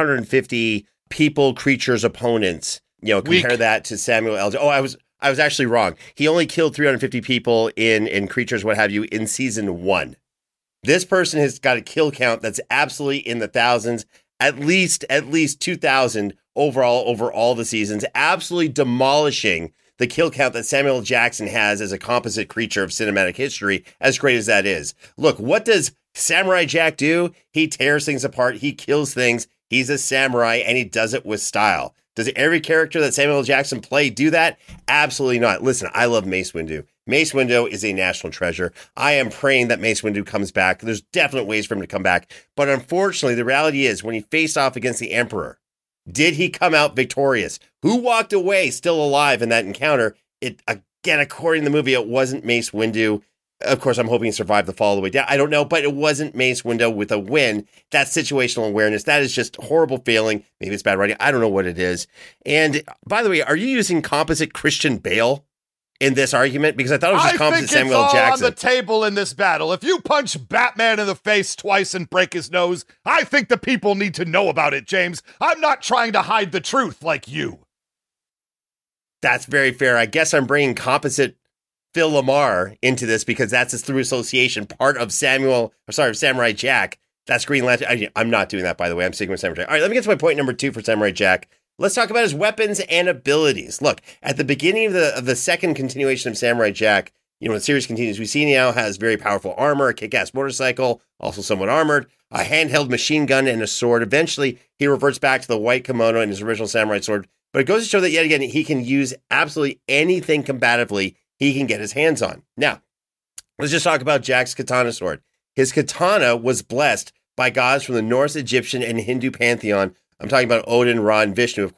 350 people, creatures, opponents. You know, compare that to Samuel L. Oh, I was actually wrong. He only killed 350 people in creatures, what have you, in season 1. This person has got a kill count that's absolutely in the thousands, at least 2,000 overall over all the seasons, absolutely demolishing the kill count that Samuel L. Jackson has as a composite creature of cinematic history, as great as that is. Look, what does Samurai Jack do? He tears things apart. He kills things. He's a samurai, and he does it with style. Does every character that Samuel L. Jackson played do that? Absolutely not. Listen, I love Mace Windu. Mace Windu is a national treasure. I am praying that Mace Windu comes back. There's definite ways for him to come back. But unfortunately, the reality is when he faced off against the Emperor, did he come out victorious? Who walked away still alive in that encounter? Again, according to the movie, it wasn't Mace Windu. Of course, I'm hoping he survived the fall all the way down. I don't know, but it wasn't Mace Windu with a win. That's situational awareness. That is just horrible failing. Maybe it's bad writing. I don't know what it is. And by the way, are you using composite Christian Bale in this argument? Because I thought it was just composite Samuel L. Jackson. I think it's all on the table in this battle. If you punch Batman in the face twice and break his nose, I think the people need to know about it, James. I'm not trying to hide the truth like you. That's very fair. I guess I'm bringing composite Phil Lamar into this because that's his through association part of Samurai Jack. That's Green Lantern. I'm not doing that, by the way. I'm sticking with Samurai Jack. All right, let me get to my point number 2 for Samurai Jack. Let's talk about his weapons and abilities. Look, at the beginning of the second continuation of Samurai Jack, you know, the series continues, we see he now has very powerful armor, a kick-ass motorcycle, also somewhat armored, a handheld machine gun, and a sword. Eventually, he reverts back to the white kimono and his original samurai sword. But it goes to show that, yet again, he can use absolutely anything combatively he can get his hands on. Now, let's just talk about Jack's katana sword. His katana was blessed by gods from the Norse, Egyptian, and Hindu pantheon. I'm talking about Odin, Ra, and Vishnu, of course.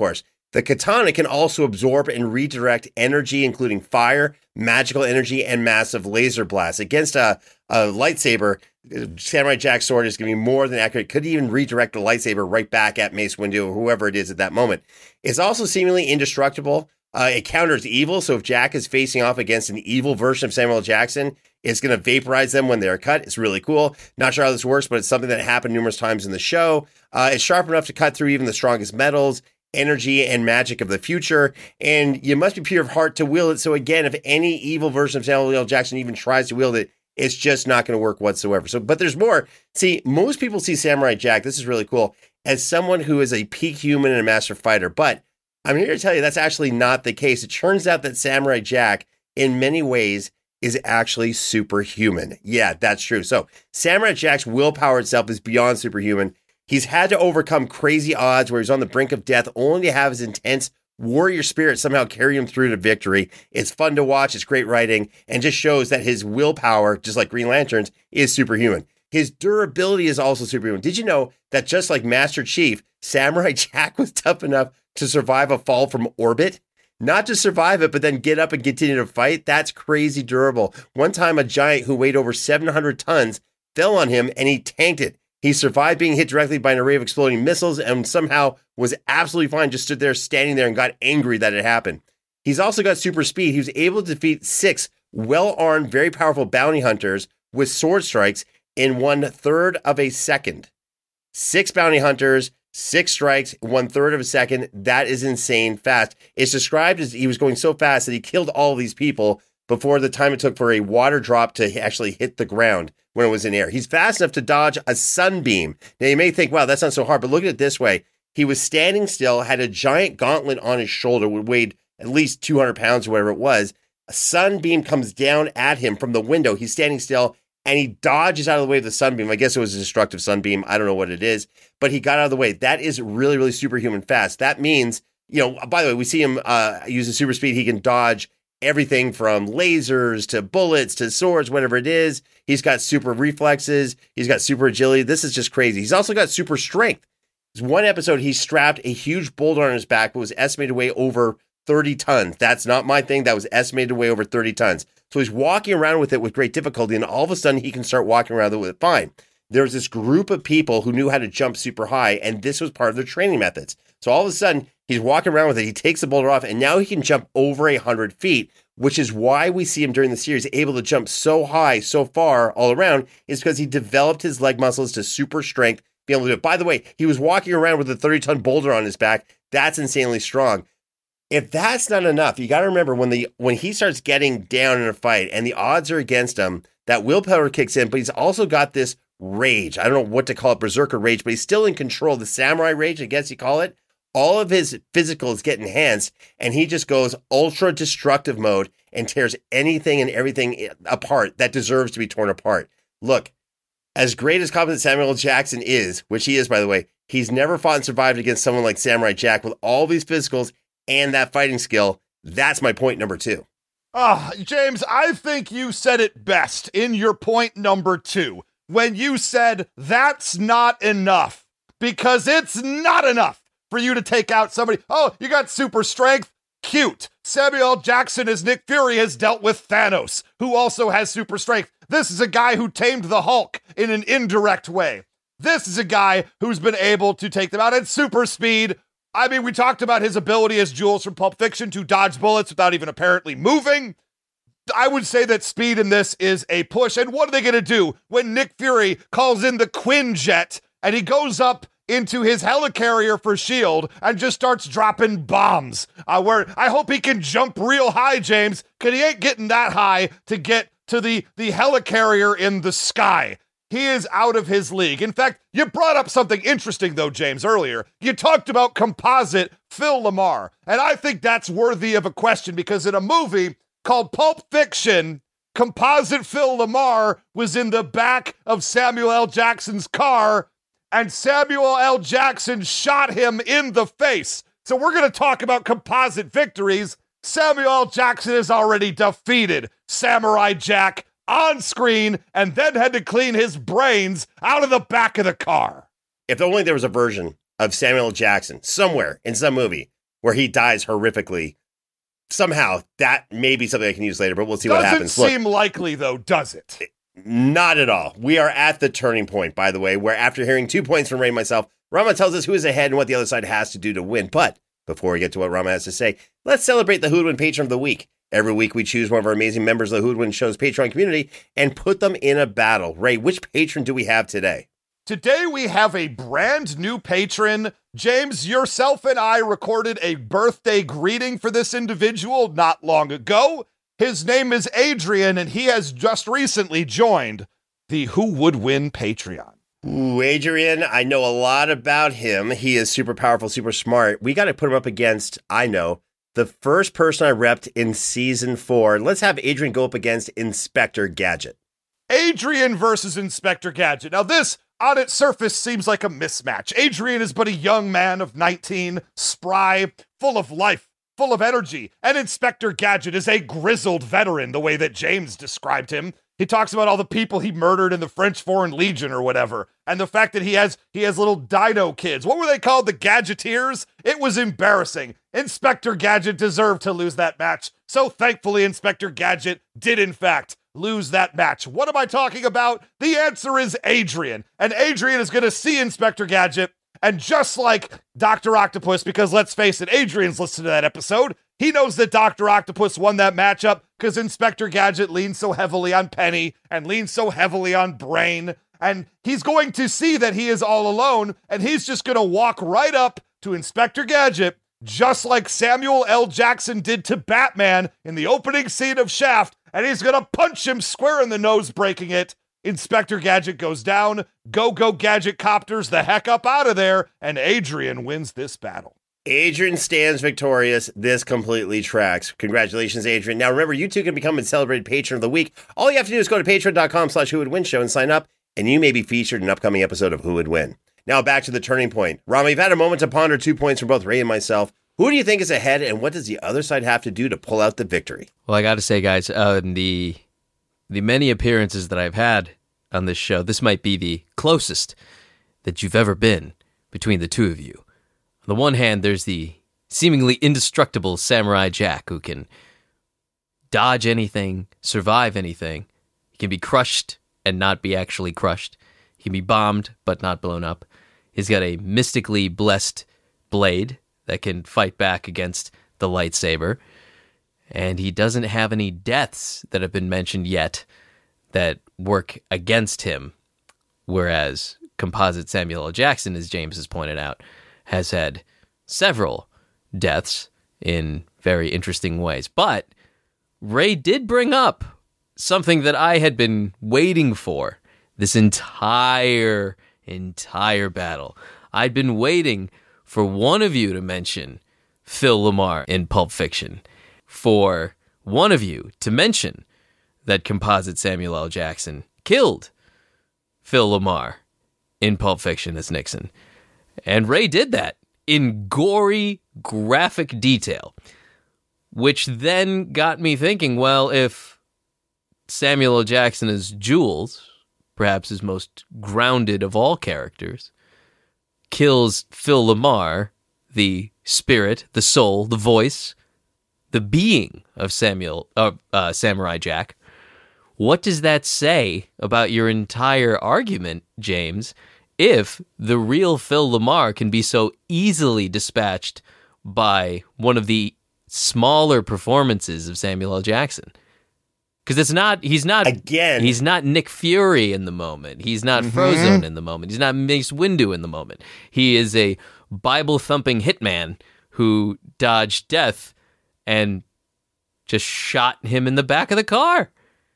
The katana can also absorb and redirect energy, including fire, magical energy, and massive laser blasts. Against a lightsaber, Samurai Jack's sword is going to be more than accurate. Could even redirect the lightsaber right back at Mace Windu or whoever it is at that moment. It's also seemingly indestructible. It counters evil, so if Jack is facing off against an evil version of Samuel L. Jackson, it's going to vaporize them when they're cut. It's really cool. Not sure how this works, but it's something that happened numerous times in the show. It's sharp enough to cut through even the strongest metals, energy, and magic of the future, and you must be pure of heart to wield it. So again, if any evil version of Samuel L. Jackson even tries to wield it, it's just not going to work whatsoever. So, but there's more. See, most people see Samurai Jack, this is really cool, as someone who is a peak human and a master fighter, but I'm here to tell you that's actually not the case. It turns out that Samurai Jack, in many ways, is actually superhuman. Yeah, that's true. So Samurai Jack's willpower itself is beyond superhuman. He's had to overcome crazy odds where he's on the brink of death, only to have his intense warrior spirit somehow carry him through to victory. It's fun to watch. It's great writing, and just shows that his willpower, just like Green Lantern's, is superhuman. His durability is also superhuman. Did you know that just like Master Chief, Samurai Jack was tough enough to survive a fall from orbit? Not just survive it, but then get up and continue to fight? That's crazy durable. One time, a giant who weighed over 700 tons fell on him, and he tanked it. He survived being hit directly by an array of exploding missiles and somehow was absolutely fine, just stood there standing there and got angry that it happened. He's also got super speed. He was able to defeat 6 well-armed, very powerful bounty hunters with sword strikes in 1/3 of a second. 6 bounty hunters, 6 strikes, 1/3 of a second. That is insane fast. It's described as he was going so fast that he killed all these people before the time it took for a water drop to actually hit the ground when it was in air. He's fast enough to dodge a sunbeam. Now, you may think, wow, that's not so hard, but look at it this way. He was standing still, had a giant gauntlet on his shoulder, weighed at least 200 pounds or whatever it was. A sunbeam comes down at him from the window. He's standing still, and he dodges out of the way of the sunbeam. I guess it was a destructive sunbeam. I don't know what it is, but he got out of the way. That is really, really superhuman fast. That means, by the way, we see him use super speed. He can dodge everything from lasers to bullets to swords, whatever it is. He's got super reflexes. He's got super agility. This is just crazy. He's also got super strength. There's one episode, he strapped a huge boulder on his back, but was estimated to weigh over 30 tons. That's not my thing. That was estimated to weigh over 30 tons. So he's walking around with it with great difficulty, and all of a sudden he can start walking around with it fine. There's this group of people who knew how to jump super high, and this was part of their training methods. So all of a sudden, he's walking around with it. He takes the boulder off, and now he can jump over 100 feet, which is why we see him during the series able to jump so high, so far all around, is because he developed his leg muscles to super strength, be able to do it. By the way, he was walking around with a 30-ton boulder on his back. That's insanely strong. If that's not enough, you got to remember when he starts getting down in a fight and the odds are against him, that willpower kicks in, but he's also got this rage. I don't know what to call it, berserker rage, but he's still in control. The samurai rage, I guess you call it. All of his physicals get enhanced, and he just goes ultra destructive mode and tears anything and everything apart that deserves to be torn apart. Look, as great as competent Samuel L. Jackson is, which he is, by the way, he's never fought and survived against someone like Samurai Jack with all these physicals and that fighting skill. That's my point number 2. James, I think you said it best in your point number 2 when you said that's not enough, because it's not enough for you to take out somebody. Oh, you got super strength? Cute. Samuel L. Jackson as Nick Fury has dealt with Thanos, who also has super strength. This is a guy who tamed the Hulk in an indirect way. This is a guy who's been able to take them out at super speed. I mean, we talked about his ability as Jules from Pulp Fiction to dodge bullets without even apparently moving. I would say that speed in this is a push. And what are they going to do when Nick Fury calls in the Quinjet and he goes up into his helicarrier for S.H.I.E.L.D. and just starts dropping bombs? Where I hope he can jump real high, James, because he ain't getting that high to get to the helicarrier in the sky. He is out of his league. In fact, you brought up something interesting, though, James, earlier. You talked about composite Phil LaMarr, and I think that's worthy of a question, because in a movie called Pulp Fiction, composite Phil LaMarr was in the back of Samuel L. Jackson's car, and Samuel L. Jackson shot him in the face. So we're going to talk about composite victories. Samuel L. Jackson has already defeated Samurai Jack on screen and then had to clean his brains out of the back of the car. If only there was a version of Samuel L. Jackson somewhere in some movie where he dies horrifically. Somehow, that may be something I can use later, but we'll see what happens. Doesn't seem likely, though, does it? Not at all. We are at the turning point, by the way, where after hearing 2 points from Ray and myself, Rama tells us who is ahead and what the other side has to do to win. But before we get to what Rama has to say, let's celebrate the Who Would Win Patron of the Week. Every week we choose one of our amazing members of the Who Would Win Show's Patreon community and put them in a battle. Ray, which patron do we have today? Today we have a brand new patron. James, yourself and I recorded a birthday greeting for this individual not long ago. His name is Adrian, and he has just recently joined the Who Would Win Patreon. Ooh, Adrian, I know a lot about him. He is super powerful, super smart. We got to put him up against, I know, the first person I repped in season 4. Let's have Adrian go up against Inspector Gadget. Adrian versus Inspector Gadget. Now this, on its surface, seems like a mismatch. Adrian is but a young man of 19, spry, full of life, full of energy. And Inspector Gadget is a grizzled veteran, the way that James described him. He talks about all the people he murdered in the French Foreign Legion or whatever. And the fact that he has little dino kids. What were they called? The Gadgeteers? It was embarrassing. Inspector Gadget deserved to lose that match. So thankfully, Inspector Gadget did, in fact, lose that match. What am I talking about? The answer is Adrian. And Adrian is going to see Inspector Gadget. And just like Dr. Octopus, because let's face it, Adrian's listened to that episode, he knows that Dr. Octopus won that matchup because Inspector Gadget leans so heavily on Penny and leans so heavily on Brain. And he's going to see that he is all alone, and he's just going to walk right up to Inspector Gadget, just like Samuel L. Jackson did to Batman in the opening scene of Shaft, and he's going to punch him square in the nose, breaking it. Inspector Gadget goes down, Go-Go Gadget copters the heck up out of there, and Adrian wins this battle. Adrian stands victorious. This completely tracks. Congratulations, Adrian. Now, remember, you too can become a celebrated patron of the week. All you have to do is go to patreon.com/whowouldwin show and sign up, and you may be featured in an upcoming episode of Who Would Win. Now, back to the turning point. Rama, you've had a moment to ponder 2 points from both Ray and myself. Who do you think is ahead, and what does the other side have to do to pull out the victory? Well, I got to say, guys, the many appearances that I've had on this show, this might be the closest that you've ever been between the two of you. On the one hand, there's the seemingly indestructible Samurai Jack, who can dodge anything, survive anything. He can be crushed and not be actually crushed. He can be bombed but not blown up. He's got a mystically blessed blade that can fight back against the lightsaber. And he doesn't have any deaths that have been mentioned yet that work against him, whereas composite Samuel L. Jackson, as James has pointed out, has had several deaths in very interesting ways. But Ray did bring up something that I had been waiting for this entire battle. I'd been waiting for one of you to mention Phil LaMarr in Pulp Fiction, for one of you to mention that composite Samuel L. Jackson killed Phil LaMarr in Pulp Fiction as Nixon. And Ray did that in gory, graphic detail, which then got me thinking, well, if Samuel L. Jackson is Jules, perhaps his most grounded of all characters, kills Phil LaMarr, the spirit, the soul, the voice, the being of Samurai Jack, what does that say about your entire argument, James, if the real Phil LaMarr can be so easily dispatched by one of the smaller performances of Samuel L. Jackson? Because he's not Nick Fury in the moment. He's not Frozone in the moment. He's not Mace Windu in the moment. He is a Bible-thumping hitman who dodged death and just shot him in the back of the car.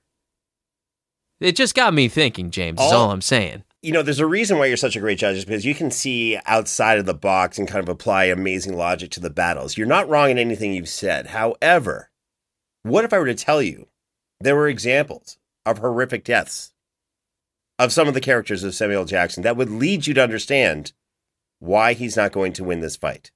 It just got me thinking, James, is all I'm saying. You know, there's a reason why you're such a great judge, is because you can see outside of the box and kind of apply amazing logic to the battles. You're not wrong in anything you've said. However, what if I were to tell you there were examples of horrific deaths of some of the characters of Samuel L. Jackson that would lead you to understand why he's not going to win this fight?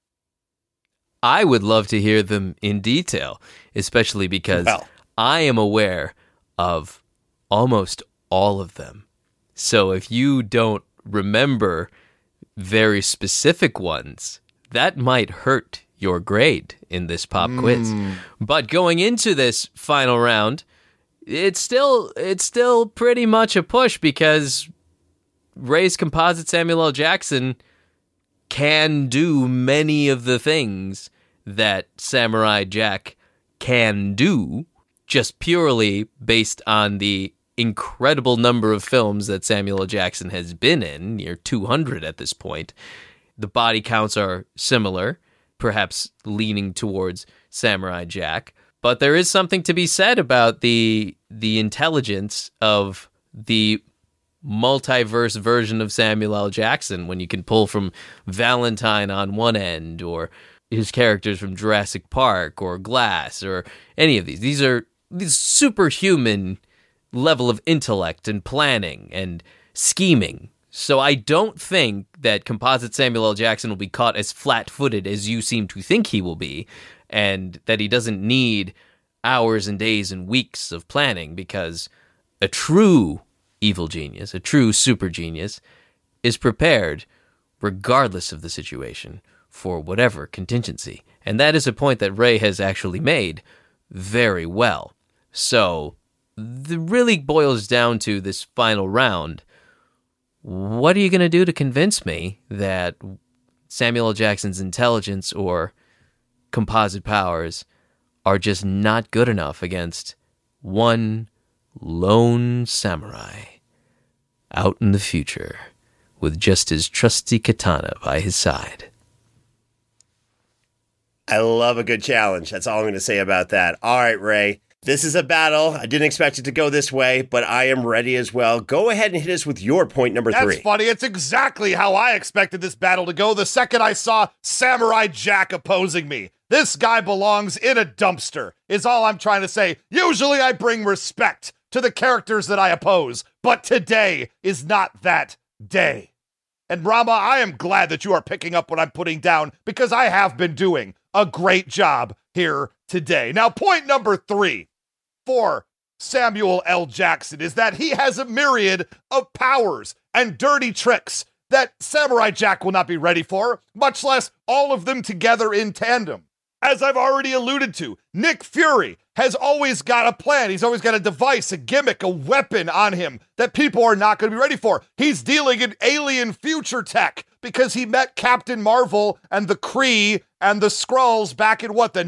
I would love to hear them in detail, especially because I am aware of almost all of them. So if you don't remember very specific ones, that might hurt your grade in this pop quiz. But going into this final round, it's still pretty much a push because Ray's composite Samuel L. Jackson can do many of the things that Samurai Jack can do, just purely based on the incredible number of films that Samuel L. Jackson has been in, near 200 at this point. The body counts are similar, perhaps leaning towards Samurai Jack, but there is something to be said about the intelligence of the multiverse version of Samuel L. Jackson when you can pull from Valentine on one end, or his characters from Jurassic Park or Glass, or any of these. These are these superhuman level of intellect and planning and scheming. So I don't think that composite Samuel L. Jackson will be caught as flat-footed as you seem to think he will be, and that he doesn't need hours and days and weeks of planning, because a true evil genius, a true super genius, is prepared regardless of the situation for whatever contingency. And that is a point that Ray has actually made very well. So it really boils down to this final round. What are you going to do to convince me that Samuel L. Jackson's intelligence or composite powers are just not good enough against one lone samurai out in the future with just his trusty katana by his side? I love a good challenge. That's all I'm going to say about that. All right, Ray. This is a battle. I didn't expect it to go this way, but I am ready as well. Go ahead and hit us with your point number 3. That's funny. It's exactly how I expected this battle to go the second I saw Samurai Jack opposing me. This guy belongs in a dumpster, is all I'm trying to say. Usually I bring respect to the characters that I oppose, but today is not that day. And Rama, I am glad that you are picking up what I'm putting down, because I have been doing a great job here today. Now, point number 3 for Samuel L. Jackson is that he has a myriad of powers and dirty tricks that Samurai Jack will not be ready for, much less all of them together in tandem. As I've already alluded to, Nick Fury has always got a plan. He's always got a device, a gimmick, a weapon on him that people are not going to be ready for. He's dealing in alien future tech because he met Captain Marvel and the Kree and the Skrulls back in, the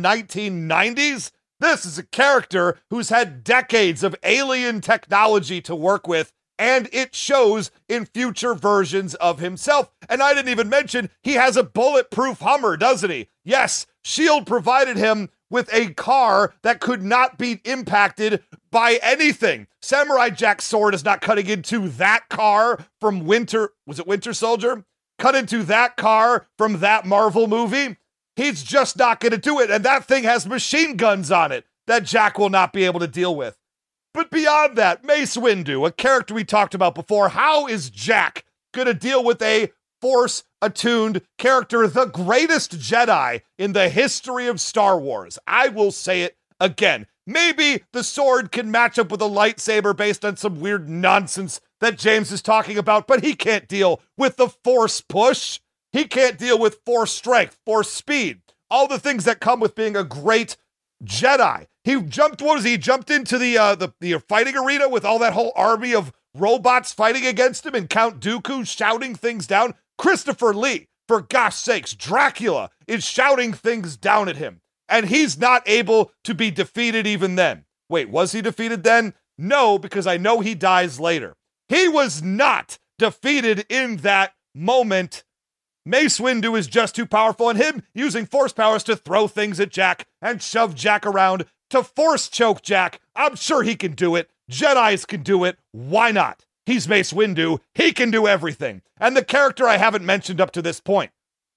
1990s? This is a character who's had decades of alien technology to work with, and it shows in future versions of himself. And I didn't even mention he has a bulletproof Hummer, doesn't he? Yes, S.H.I.E.L.D. provided him with a car that could not be impacted by anything. Samurai Jack's sword is not cutting into that car from Winter Soldier? Cut into that car from that Marvel movie? He's just not going to do it, and that thing has machine guns on it that Jack will not be able to deal with. But beyond that, Mace Windu, a character we talked about before, how is Jack going to deal with a Force-attuned character, the greatest Jedi in the history of Star Wars? I will say it again. Maybe the sword can match up with a lightsaber based on some weird nonsense that James is talking about, but he can't deal with the Force push. He can't deal with Force strength, Force speed, all the things that come with being a great Jedi. He jumped into the fighting arena with all that whole army of robots fighting against him and Count Dooku shouting things down. Christopher Lee, for gosh sakes, Dracula is shouting things down at him, and he's not able to be defeated even then. Wait, was he defeated then? No, because I know he dies later. He was not defeated in that moment. Mace Windu is just too powerful, and him using Force powers to throw things at Jack and shove Jack around to Force choke Jack. I'm sure he can do it. Jedis can do it. Why not? He's Mace Windu. He can do everything. And the character I haven't mentioned up to this point,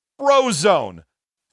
Frozone.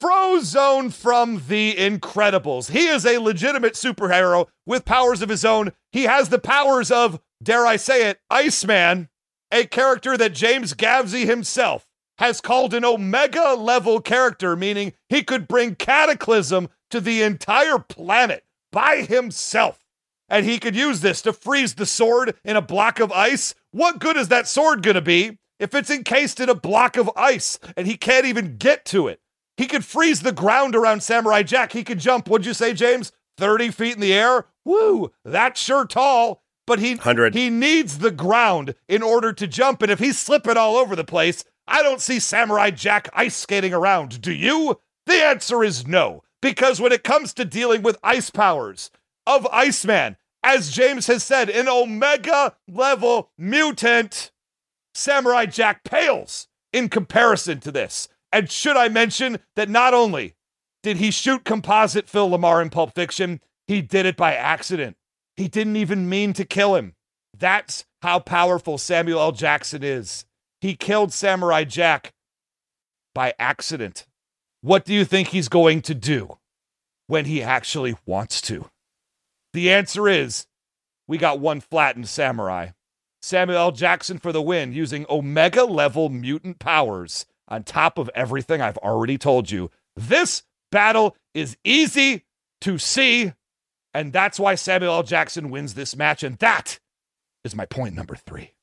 Frozone from The Incredibles. He is a legitimate superhero with powers of his own. He has the powers of, dare I say it, Iceman, a character that James Gavsey himself has called an Omega-level character, meaning he could bring cataclysm to the entire planet by himself. And he could use this to freeze the sword in a block of ice. What good is that sword going to be if it's encased in a block of ice and he can't even get to it? He could freeze the ground around Samurai Jack. He could jump, what'd you say, James? 30 feet in the air? Woo, that's sure tall. But he needs the ground in order to jump. And if he's slipping all over the place, I don't see Samurai Jack ice skating around. Do you? The answer is no. Because when it comes to dealing with ice powers of Iceman, as James has said, an Omega level mutant, Samurai Jack pales in comparison to this. And should I mention that not only did he shoot composite Phil Lamar in Pulp Fiction, he did it by accident. He didn't even mean to kill him. That's how powerful Samuel L. Jackson is. He killed Samurai Jack by accident. What do you think he's going to do when he actually wants to? The answer is, we got one flattened samurai. Samuel L. Jackson for the win, using Omega-level mutant powers on top of everything I've already told you. This battle is easy to see, and that's why Samuel L. Jackson wins this match, and that is my point number 3.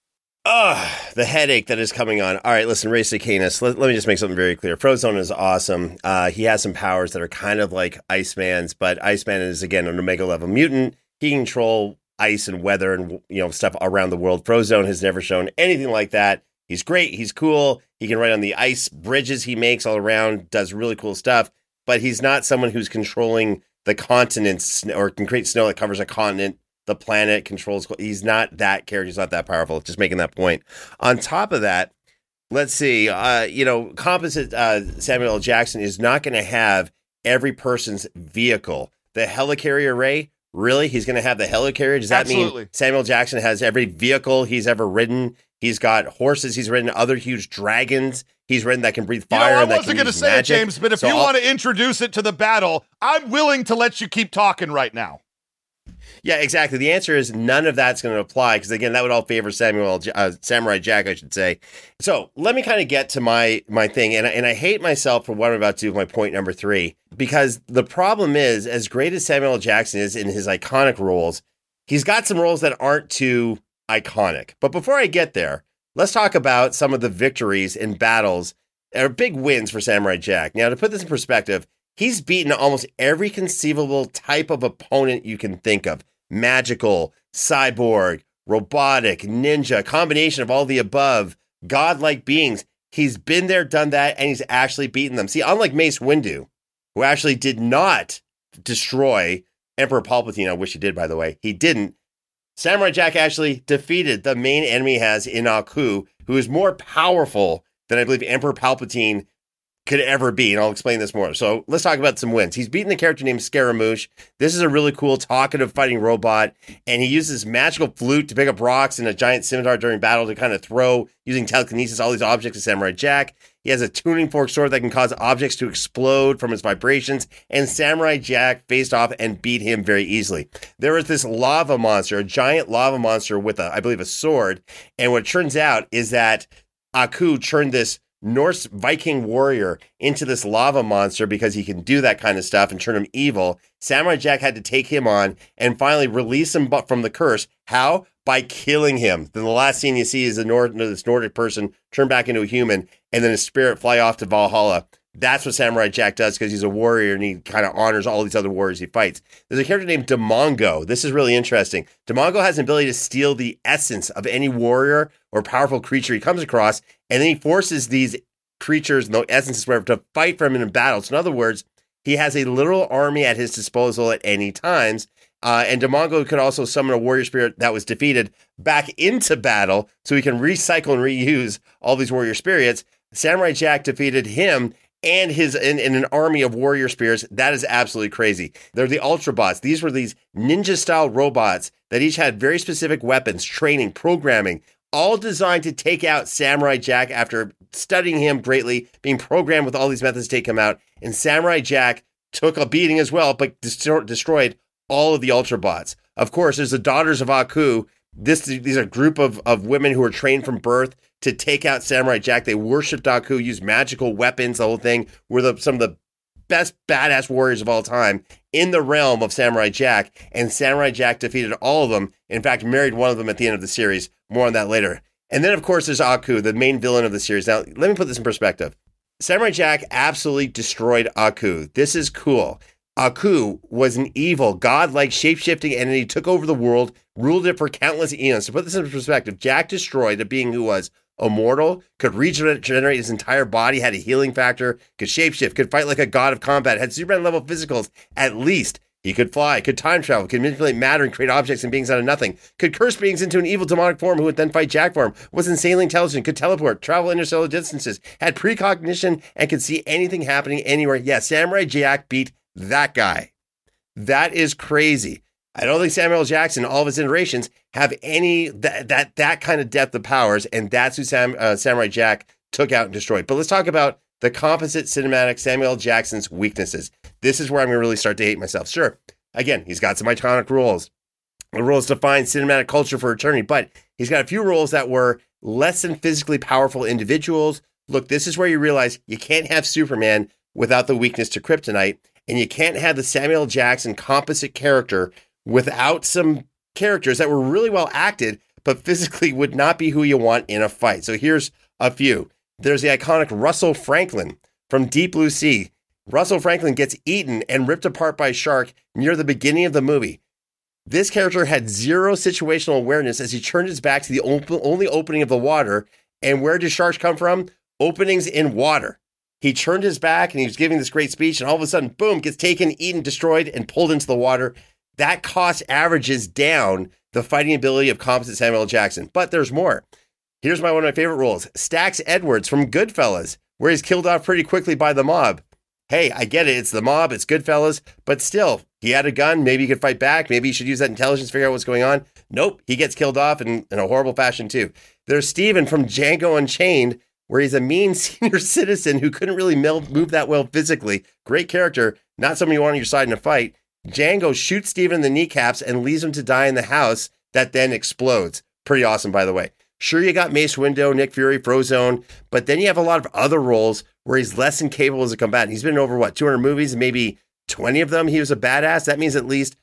The headache that is coming on. All right, listen, Ray Canis, let me just make something very clear. Frozone is awesome. He has some powers that are kind of like Iceman's, but Iceman is, again, an Omega-level mutant. He can control ice and weather and stuff around the world. Frozone has never shown anything like that. He's great. He's cool. He can ride on the ice bridges he makes all around, does really cool stuff, but he's not someone who's controlling the continents or can create snow that covers a continent. The planet controls. He's not that character. He's not that powerful. Just making that point. On top of that, let's see. Composite Samuel L. Jackson is not going to have every person's vehicle. The helicarrier, Ray, really? He's going to have the helicarrier? Does that mean Samuel Jackson has every vehicle he's ever ridden? He's got horses. He's ridden other huge dragons. He's ridden that can breathe fire. I wasn't going to say it, James, but if you want to introduce it to the battle, I'm willing to let you keep talking right now. Yeah, exactly. The answer is none of that's going to apply because, again, that would all favor Samurai Jack, I should say. So let me kind of get to my thing, and I hate myself for what I'm about to do with my point number 3 because the problem is, as great as Samuel L. Jackson is in his iconic roles, he's got some roles that aren't too iconic. But before I get there, let's talk about some of the victories in battles that are big wins for Samurai Jack. Now, to put this in perspective, he's beaten almost every conceivable type of opponent you can think of. Magical, cyborg, robotic, ninja, combination of all the above, godlike beings. He's been there, done that, and he's actually beaten them. See, unlike Mace Windu, who actually did not destroy Emperor Palpatine, I wish he did, by the way, he didn't. Samurai Jack actually defeated the main enemy he has in Aku, who is more powerful than I believe Emperor Palpatine could ever be, and I'll explain this more. So let's talk about some wins. He's beaten the character named Scaramouche. This is a really cool, talkative fighting robot, and he uses magical flute to pick up rocks and a giant scimitar during battle to kind of throw, using telekinesis, all these objects at Samurai Jack. He has a tuning fork sword that can cause objects to explode from its vibrations, and Samurai Jack faced off and beat him very easily. There is this lava monster, a giant lava monster with, I believe, a sword, and what it turns out is that Aku turned this Norse Viking warrior into this lava monster because he can do that kind of stuff and turn him evil. Samurai Jack had to take him on and finally release him from the curse. How? By killing him. Then the last scene you see is this Nordic person turn back into a human and then his spirit fly off to Valhalla. That's what Samurai Jack does because he's a warrior and he kind of honors all these other warriors he fights. There's a character named Damongo. This is really interesting. Damongo has an ability to steal the essence of any warrior or powerful creature he comes across, and then he forces these creatures, no essences, whatever, to fight for him in battle. So in other words, he has a literal army at his disposal at any times. And Damongo could also summon a warrior spirit that was defeated back into battle so he can recycle and reuse all these warrior spirits. Samurai Jack defeated him and his in an army of warrior spirits. That is absolutely crazy. They're the Ultrabots. These were these ninja-style robots that each had very specific weapons, training, programming, all designed to take out Samurai Jack after studying him greatly, being programmed with all these methods to take him out. And Samurai Jack took a beating as well, but destroyed all of the Ultrabots. Of course, there's the Daughters of Aku. These are a group of women who were trained from birth to take out Samurai Jack. They worshipped Aku, used magical weapons, the whole thing. Were some of the best badass warriors of all time in the realm of Samurai Jack. And Samurai Jack defeated all of them. In fact, married one of them at the end of the series. More on that later. And then, of course, there's Aku, the main villain of the series. Now, let me put this in perspective. Samurai Jack absolutely destroyed Aku. This is cool. Aku was an evil, godlike, shape-shifting entity, took over the world, ruled it for countless eons. To put this into perspective, Jack destroyed a being who was immortal, could regenerate his entire body, had a healing factor, could shapeshift, could fight like a god of combat, had Superman-level physicals, at least. He could fly, could time travel, could manipulate matter and create objects and beings out of nothing, could curse beings into an evil demonic form who would then fight Jack for him, was insanely intelligent, could teleport, travel interstellar distances, had precognition, and could see anything happening anywhere. Yeah, Samurai Jack beat that guy. That is crazy. I don't think Samuel L. Jackson, all of his iterations, have any that kind of depth of powers, and that's who Samurai Jack took out and destroyed. But let's talk about the composite cinematic Samuel L. Jackson's weaknesses. This is where I'm going to really start to hate myself. Sure, again, he's got some iconic rules. The rules define cinematic culture for eternity, but he's got a few rules that were less than physically powerful individuals. Look, this is where you realize you can't have Superman without the weakness to kryptonite. And you can't have the Samuel L. Jackson composite character without some characters that were really well acted, but physically would not be who you want in a fight. So here's a few. There's the iconic Russell Franklin from Deep Blue Sea. Russell Franklin gets eaten and ripped apart by a shark near the beginning of the movie. This character had zero situational awareness as he turned his back to the only opening of the water. And where do sharks come from? Openings in water. He turned his back and he was giving this great speech, and all of a sudden, boom, gets taken, eaten, destroyed, and pulled into the water. That cost averages down the fighting ability of composite Samuel L. Jackson. But there's more. Here's one of my favorite rules. Stax Edwards from Goodfellas, where he's killed off pretty quickly by the mob. Hey, I get it. It's the mob. It's Goodfellas. But still, he had a gun. Maybe he could fight back. Maybe he should use that intelligence to figure out what's going on. Nope. He gets killed off in a horrible fashion, too. There's Steven from Django Unchained, where he's a mean senior citizen who couldn't really move that well physically. Great character, not someone you want on your side in a fight. Django shoots Steven in the kneecaps and leaves him to die in the house that then explodes. Pretty awesome, by the way. Sure, you got Mace Windu, Nick Fury, Frozone, but then you have a lot of other roles where he's less than capable as a combatant. He's been in over, 200 movies, maybe 20 of them he was a badass. That means at least,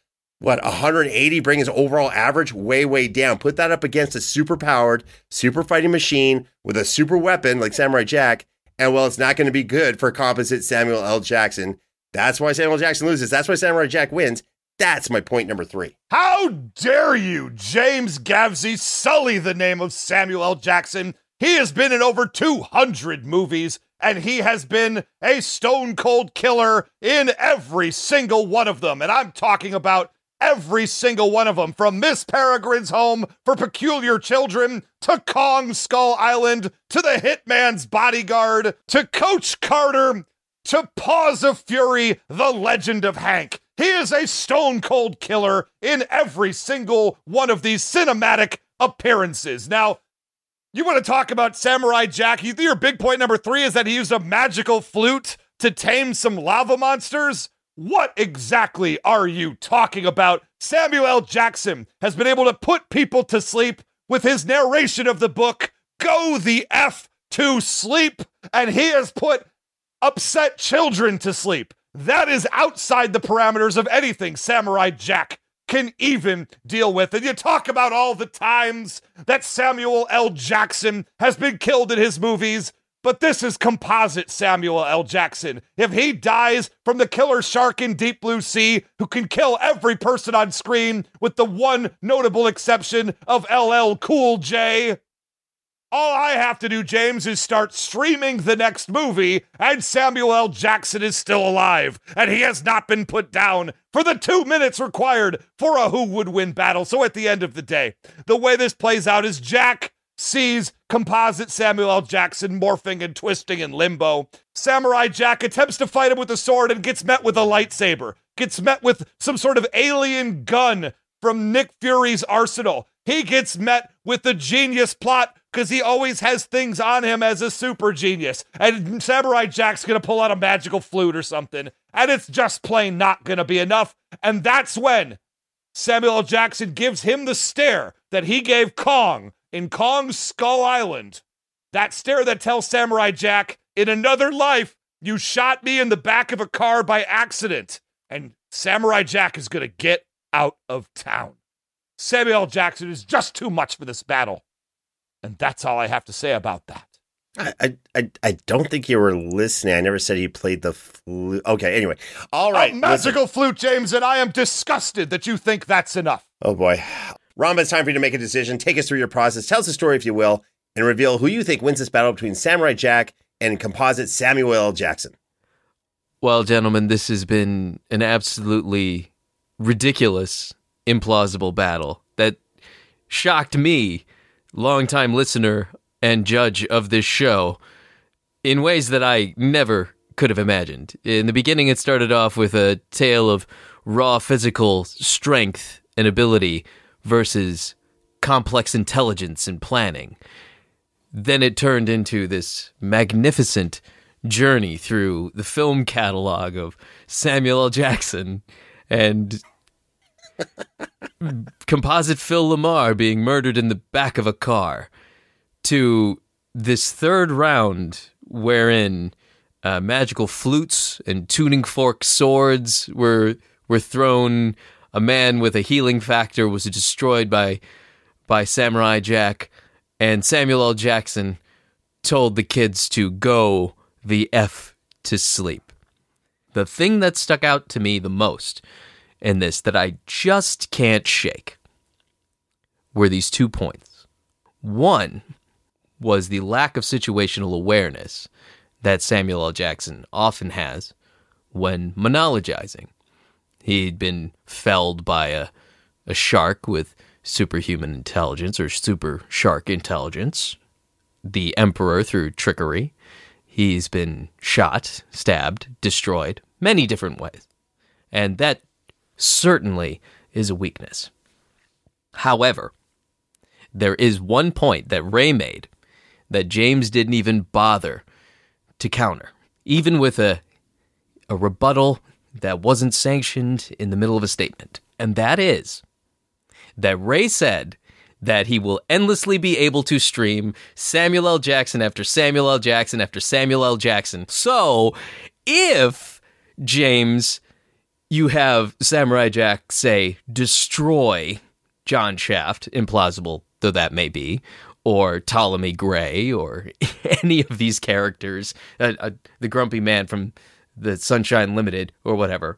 180, bring his overall average way, way down. Put that up against a super-powered, super fighting machine with a super weapon like Samurai Jack, and well, it's not going to be good for composite Samuel L. Jackson. That's why Samuel L. Jackson loses. That's why Samurai Jack wins. That's my point number 3. How dare you, James Gavsey, sully the name of Samuel L. Jackson? He has been in over 200 movies, and he has been a stone-cold killer in every single one of them. And I'm talking about every single one of them, from Miss Peregrine's Home for Peculiar Children, to Kong Skull Island, to The Hitman's Bodyguard, to Coach Carter, to Paws of Fury, The Legend of Hank. He is a stone-cold killer in every single one of these cinematic appearances. Now, you want to talk about Samurai Jack? Your big point number 3 is that he used a magical flute to tame some lava monsters? What exactly are you talking about? Samuel L. Jackson has been able to put people to sleep with his narration of the book, Go the F to Sleep, and he has put upset children to sleep. That is outside the parameters of anything Samurai Jack can even deal with. And you talk about all the times that Samuel L. Jackson has been killed in his movies, but this is composite Samuel L. Jackson. If he dies from the killer shark in Deep Blue Sea, who can kill every person on screen with the one notable exception of LL Cool J, all I have to do, James, is start streaming the next movie, and Samuel L. Jackson is still alive, and he has not been put down for the 2 minutes required for a who would win battle. So at the end of the day, the way this plays out is Jack sees composite Samuel L. Jackson morphing and twisting in limbo. Samurai Jack attempts to fight him with a sword and gets met with a lightsaber, gets met with some sort of alien gun from Nick Fury's arsenal. He gets met with the genius plot because he always has things on him as a super genius. And Samurai Jack's going to pull out a magical flute or something. And it's just plain not going to be enough. And that's when Samuel L. Jackson gives him the stare that he gave Kong in Kong Skull Island. That stare that tells Samurai Jack, in another life, you shot me in the back of a car by accident. And Samurai Jack is going to get out of town. Samuel L. Jackson is just too much for this battle. And that's all I have to say about that. I don't think you were listening. I never said he played the flute. Okay, anyway. All right. A magical flute, James, and I am disgusted that you think that's enough. Oh, boy. Ramba, it's time for you to make a decision. Take us through your process. Tell us the story, if you will, and reveal who you think wins this battle between Samurai Jack and composite Samuel L. Jackson. Well, gentlemen, this has been an absolutely ridiculous, implausible battle that shocked me, longtime listener and judge of this show, in ways that I never could have imagined. In the beginning, it started off with a tale of raw physical strength and ability versus complex intelligence and planning. Then it turned into this magnificent journey through the film catalog of Samuel L. Jackson and composite Phil Lamar being murdered in the back of a car, to this third round wherein magical flutes and tuning fork swords were thrown. A man with a healing factor was destroyed by Samurai Jack, and Samuel L. Jackson told the kids to go the F to sleep. The thing that stuck out to me the most in this, that I just can't shake, were these 2 points. One was the lack of situational awareness that Samuel L. Jackson often has when monologizing. He'd been felled by a shark with superhuman intelligence, or super shark intelligence, the Emperor through trickery. He's been shot, stabbed, destroyed, many different ways. And that certainly is a weakness. However, there is one point that Ray made that James didn't even bother to counter, even with a rebuttal that wasn't sanctioned in the middle of a statement. And that is that Ray said that he will endlessly be able to stream Samuel L. Jackson after Samuel L. Jackson after Samuel L. Jackson. So if, James, you have Samurai Jack, say, destroy John Shaft, implausible though that may be, or Ptolemy Gray, or any of these characters, the grumpy man from the Sunshine Limited, or whatever,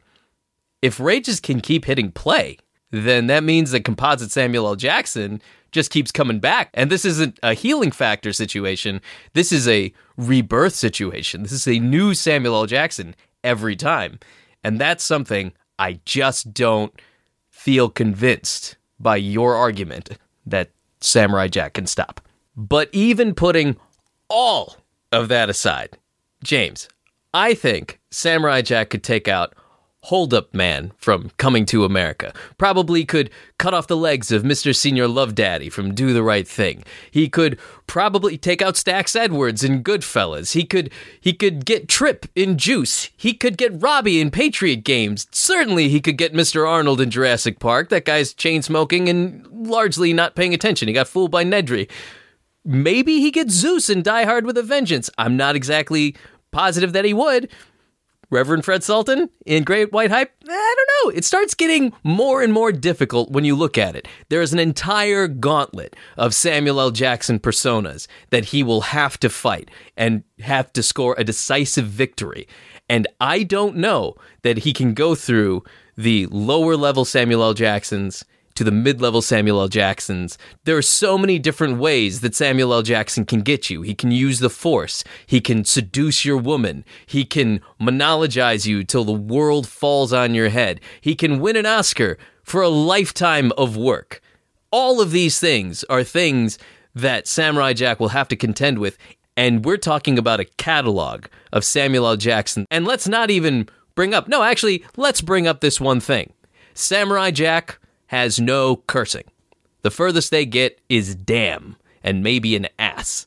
if Ray just can keep hitting play, then that means that composite Samuel L. Jackson just keeps coming back. And this isn't a healing factor situation. This is a rebirth situation. This is a new Samuel L. Jackson every time. And that's something I just don't feel convinced by your argument that Samurai Jack can stop. But even putting all of that aside, James, I think Samurai Jack could take out Hold Up Man from Coming to America. Probably could cut off the legs of Mr. Senior Love Daddy from Do the Right Thing. He could probably take out Stax Edwards in Goodfellas. He could get Trip in Juice. He could get Robbie in Patriot Games. Certainly he could get Mr. Arnold in Jurassic Park. That guy's chain smoking and largely not paying attention. He got fooled by Nedry. Maybe he gets Zeus in Die Hard with a Vengeance. I'm not exactly positive that he would. Reverend Fred Sultan in Great White Hype? I don't know. It starts getting more and more difficult when you look at it. There is an entire gauntlet of Samuel L. Jackson personas that he will have to fight and have to score a decisive victory. And I don't know that he can go through the lower level Samuel L. Jacksons to the mid-level Samuel L. Jacksons. There are so many different ways that Samuel L. Jackson can get you. He can use the Force. He can seduce your woman. He can monologize you till the world falls on your head. He can win an Oscar for a lifetime of work. All of these things are things that Samurai Jack will have to contend with, and we're talking about a catalog of Samuel L. Jackson. And let's not even bring up... No, actually, let's bring up this one thing. Samurai Jack has no cursing. The furthest they get is damn, and maybe an ass.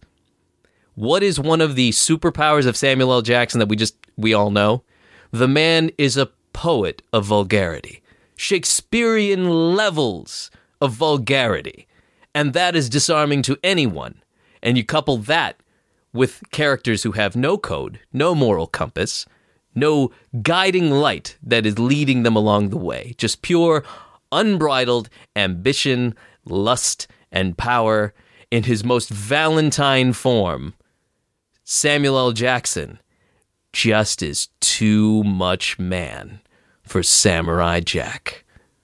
What is one of the superpowers of Samuel L. Jackson that we all know? The man is a poet of vulgarity. Shakespearean levels of vulgarity. And that is disarming to anyone. And you couple that with characters who have no code, no moral compass, no guiding light that is leading them along the way. Just pure unbridled ambition, lust, and power in his most Valentine form. Samuel L. Jackson just is too much man for Samurai Jack.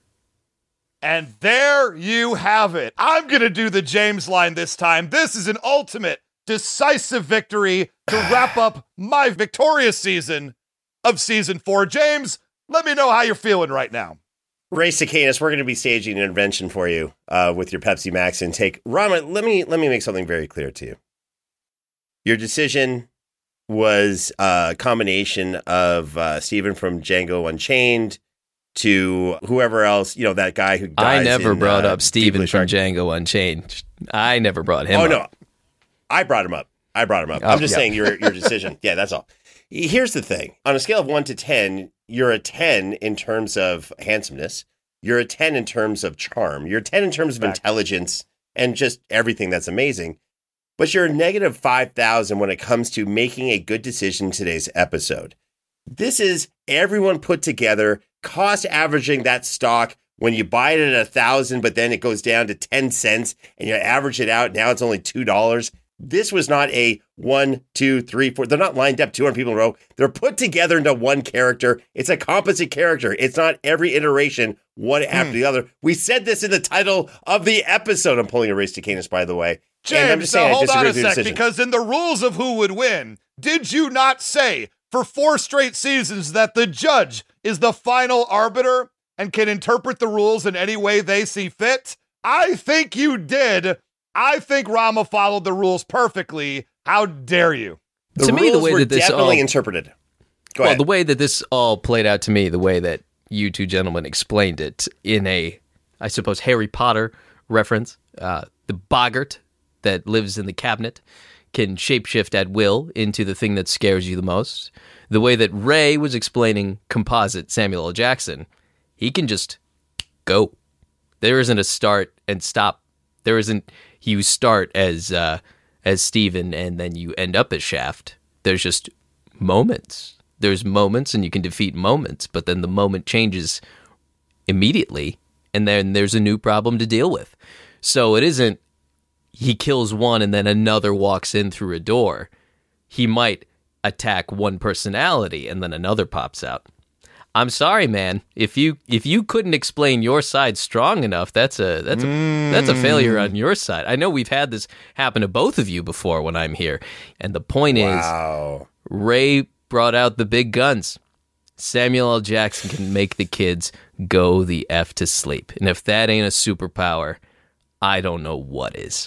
And there you have it. I'm going to do the James line this time. This is an ultimate, decisive victory to wrap up my victorious season of season 4. James, let me know how you're feeling right now. Race to Canis, we're going to be staging an intervention for you with your Pepsi Max intake. Rama, let me make something very clear to you. Your decision was a combination of Steven from Django Unchained to whoever else, that guy who dies. I never brought up Steven from Django Unchained. I never brought him up. Oh, no. I brought him up. I'm just saying your decision. Yeah, that's all. Here's the thing. On a scale of 1 to 10, you're a 10 in terms of handsomeness. You're a 10 in terms of charm. You're a 10 in terms of intelligence and just everything that's amazing. But you're a negative 5,000 when it comes to making a good decision in today's episode. This is everyone put together, cost averaging that stock when you buy it at 1,000, but then it goes down to 10 cents and you average it out. Now it's only $2. This was not a 1, 2, 3, 4. They're not lined up 200 people in a row. They're put together into one character. It's a composite character. It's not every iteration one after the other. We said this in the title of the episode. I'm pulling a Race to Canis, by the way. James, now hold on a sec, because in the rules of Who Would Win, did you not say for 4 straight seasons that the judge is the final arbiter and can interpret the rules in any way they see fit? I think you did. I think Rama followed the rules perfectly. How dare you? To me, the way that this definitely interpreted. Go ahead. The way that this all played out to me, the way that you two gentlemen explained it in a, I suppose, Harry Potter reference, the boggart that lives in the cabinet can shapeshift at will into the thing that scares you the most. The way that Ray was explaining composite Samuel L. Jackson, he can just go. There isn't a start and stop. There isn't you start as Steven and then you end up as Shaft. There's just moments. There's moments and you can defeat moments, but then the moment changes immediately and then there's a new problem to deal with. So it isn't he kills one and then another walks in through a door. He might attack one personality and then another pops out. I'm sorry, man. If you couldn't explain your side strong enough, that's a failure on your side. I know we've had this happen to both of you before when I'm here. And the point is, Ray brought out the big guns. Samuel L. Jackson can make the kids go the F to sleep. And if that ain't a superpower, I don't know what is.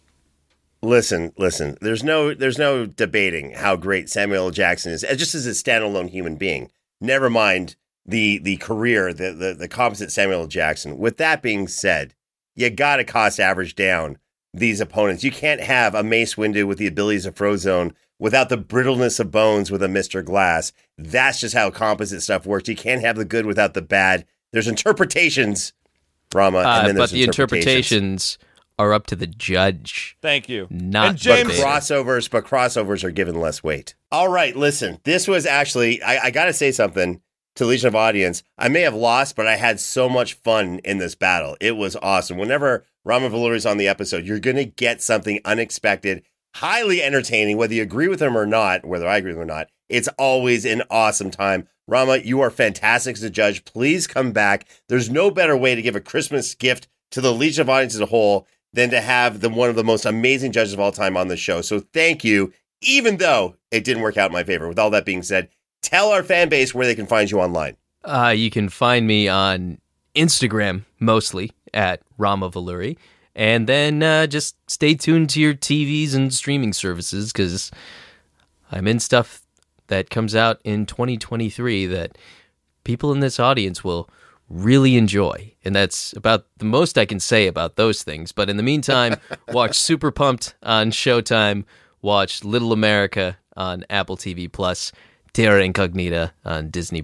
Listen. There's no debating how great Samuel L. Jackson is, just as a standalone human being. Never mind the career, the composite Samuel L. Jackson. With that being said, you got to cost average down these opponents. You can't have a Mace Windu with the abilities of Frozone without the brittleness of Bones with a Mr. Glass. That's just how composite stuff works. You can't have the good without the bad. There's interpretations, Rama, and then there's but the interpretations are up to the judge. Thank you. Not and James, crossovers are given less weight. All right, listen, this was actually, I got to say something to Legion of Audience. I may have lost, but I had so much fun in this battle. It was awesome. Whenever Rama Valuri's on the episode, you're going to get something unexpected, highly entertaining, whether you agree with him or not, whether I agree with him or not. It's always an awesome time. Rama, you are fantastic as a judge. Please come back. There's no better way to give a Christmas gift to the Legion of Audience as a whole than to have one of the most amazing judges of all time on the show. So thank you, even though it didn't work out in my favor. With all that being said, tell our fan base where they can find you online. You can find me on Instagram, mostly, at Rama Valuri. And then just stay tuned to your TVs and streaming services, because I'm in stuff that comes out in 2023 that people in this audience will really enjoy. And that's about the most I can say about those things. But in the meantime, watch Super Pumped on Showtime, watch Little America on Apple TV+, Terra Incognita on Disney+,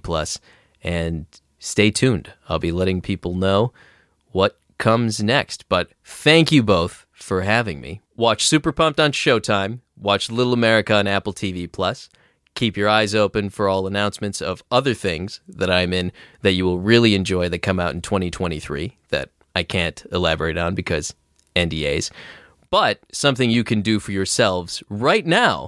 and stay tuned. I'll be letting people know what comes next. But thank you both for having me. Watch Super Pumped on Showtime, watch Little America on Apple TV+, keep your eyes open for all announcements of other things that I'm in that you will really enjoy that come out in 2023 that I can't elaborate on because NDAs. But something you can do for yourselves right now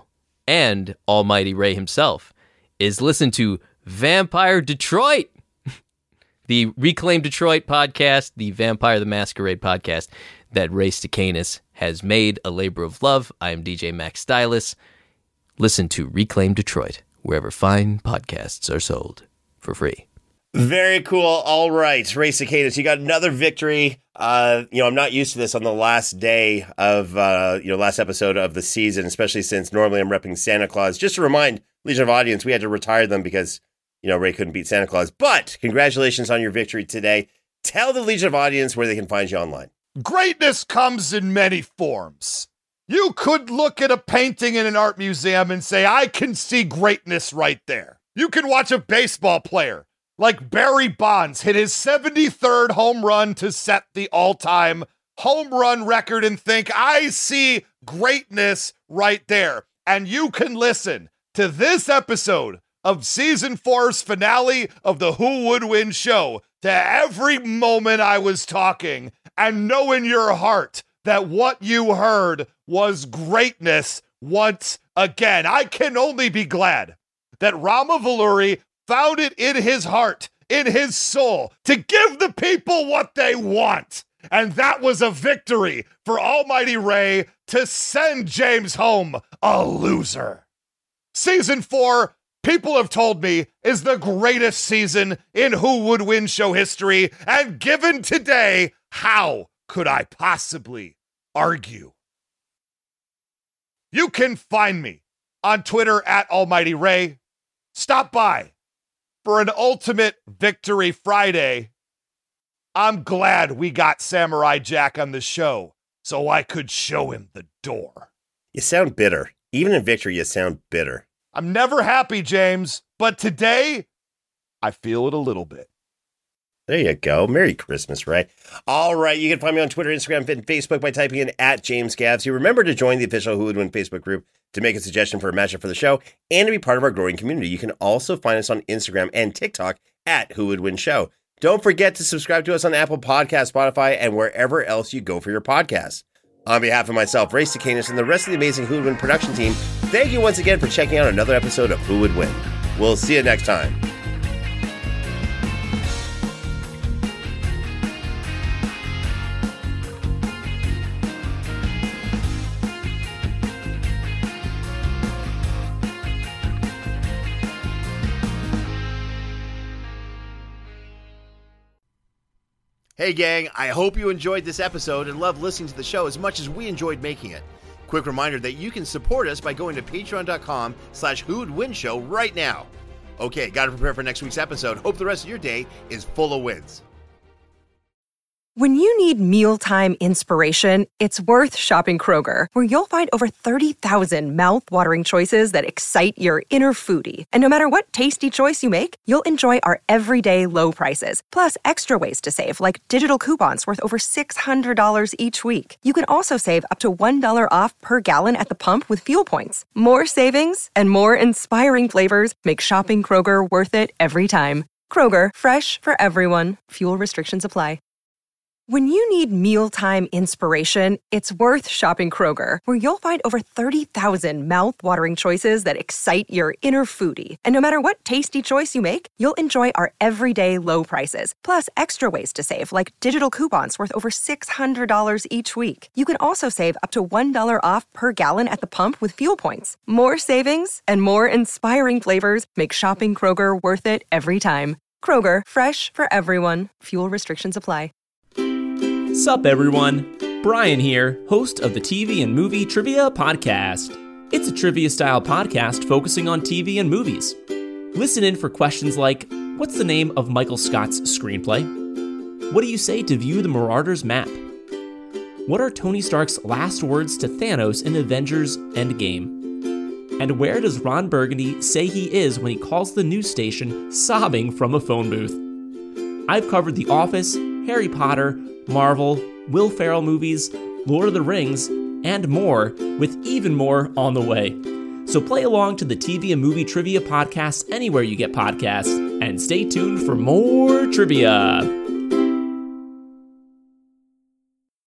and Almighty Ray himself, is listen to Vampire Detroit, the Reclaim Detroit podcast, the Vampire the Masquerade podcast that Ray Stacanis has made a labor of love. I am DJ Max Stylus. Listen to Reclaim Detroit wherever fine podcasts are sold for free. Very cool. All right, Ray Stacanis, you got another victory. I'm not used to this on the last day of, last episode of the season, especially since normally I'm repping Santa Claus. Just to remind Legion of Audience, we had to retire them because, Ray couldn't beat Santa Claus. But congratulations on your victory today. Tell the Legion of Audience where they can find you online. Greatness comes in many forms. You could look at a painting in an art museum and say, I can see greatness right there. You can watch a baseball player like Barry Bonds hit his 73rd home run to set the all-time home run record and think, I see greatness right there. And you can listen to this episode of Season 4's finale of the Who Would Win show to every moment I was talking and know in your heart that what you heard was greatness once again. I can only be glad that Rama Valuri found it in his heart, in his soul, to give the people what they want. And that was a victory for Almighty Ray to send James home a loser. Season 4, people have told me, is the greatest season in Who Would Win show history. And given today, how could I possibly argue? You can find me on Twitter at Almighty Ray. Stop by for an Ultimate Victory Friday. I'm glad we got Samurai Jack on the show so I could show him the door. You sound bitter. Even in victory, you sound bitter. I'm never happy, James, but today, I feel it a little bit. There you go. Merry Christmas, Ray. All right, you can find me on Twitter, Instagram, and Facebook by typing in @JamesGavs. You remember to join the official Who Would Win Facebook group to make a suggestion for a matchup for the show and to be part of our growing community. You can also find us on Instagram and TikTok at Who Would Win Show. Don't forget to subscribe to us on Apple Podcasts, Spotify, and wherever else you go for your podcasts. On behalf of myself, Ray Stacanis, and the rest of the amazing Who Would Win production team, thank you once again for checking out another episode of Who Would Win. We'll see you next time. Hey gang, I hope you enjoyed this episode and loved listening to the show as much as we enjoyed making it. Quick reminder that you can support us by going to patreon.com/whowouldwinshow right now. Okay, gotta prepare for next week's episode. Hope the rest of your day is full of wins. When you need mealtime inspiration, it's worth shopping Kroger, where you'll find over 30,000 mouth-watering choices that excite your inner foodie. And no matter what tasty choice you make, you'll enjoy our everyday low prices, plus extra ways to save, like digital coupons worth over $600 each week. You can also save up to $1 off per gallon at the pump with fuel points. More savings and more inspiring flavors make shopping Kroger worth it every time. Kroger, fresh for everyone. Fuel restrictions apply. When you need mealtime inspiration, it's worth shopping Kroger, where you'll find over 30,000 mouth-watering choices that excite your inner foodie. And no matter what tasty choice you make, you'll enjoy our everyday low prices, plus extra ways to save, like digital coupons worth over $600 each week. You can also save up to $1 off per gallon at the pump with fuel points. More savings and more inspiring flavors make shopping Kroger worth it every time. Kroger, fresh for everyone. Fuel restrictions apply. Sup everyone, Brian here, host of the TV and Movie Trivia Podcast. It's a trivia-style podcast focusing on TV and movies. Listen in for questions like, what's the name of Michael Scott's screenplay? What do you say to view the Marauders map? What are Tony Stark's last words to Thanos in Avengers Endgame? And where does Ron Burgundy say he is when he calls the news station sobbing from a phone booth? I've covered The Office, Harry Potter, Marvel, Will Ferrell movies, Lord of the Rings, and more, with even more on the way. So play along to the TV and Movie Trivia Podcast anywhere you get podcasts, and stay tuned for more trivia.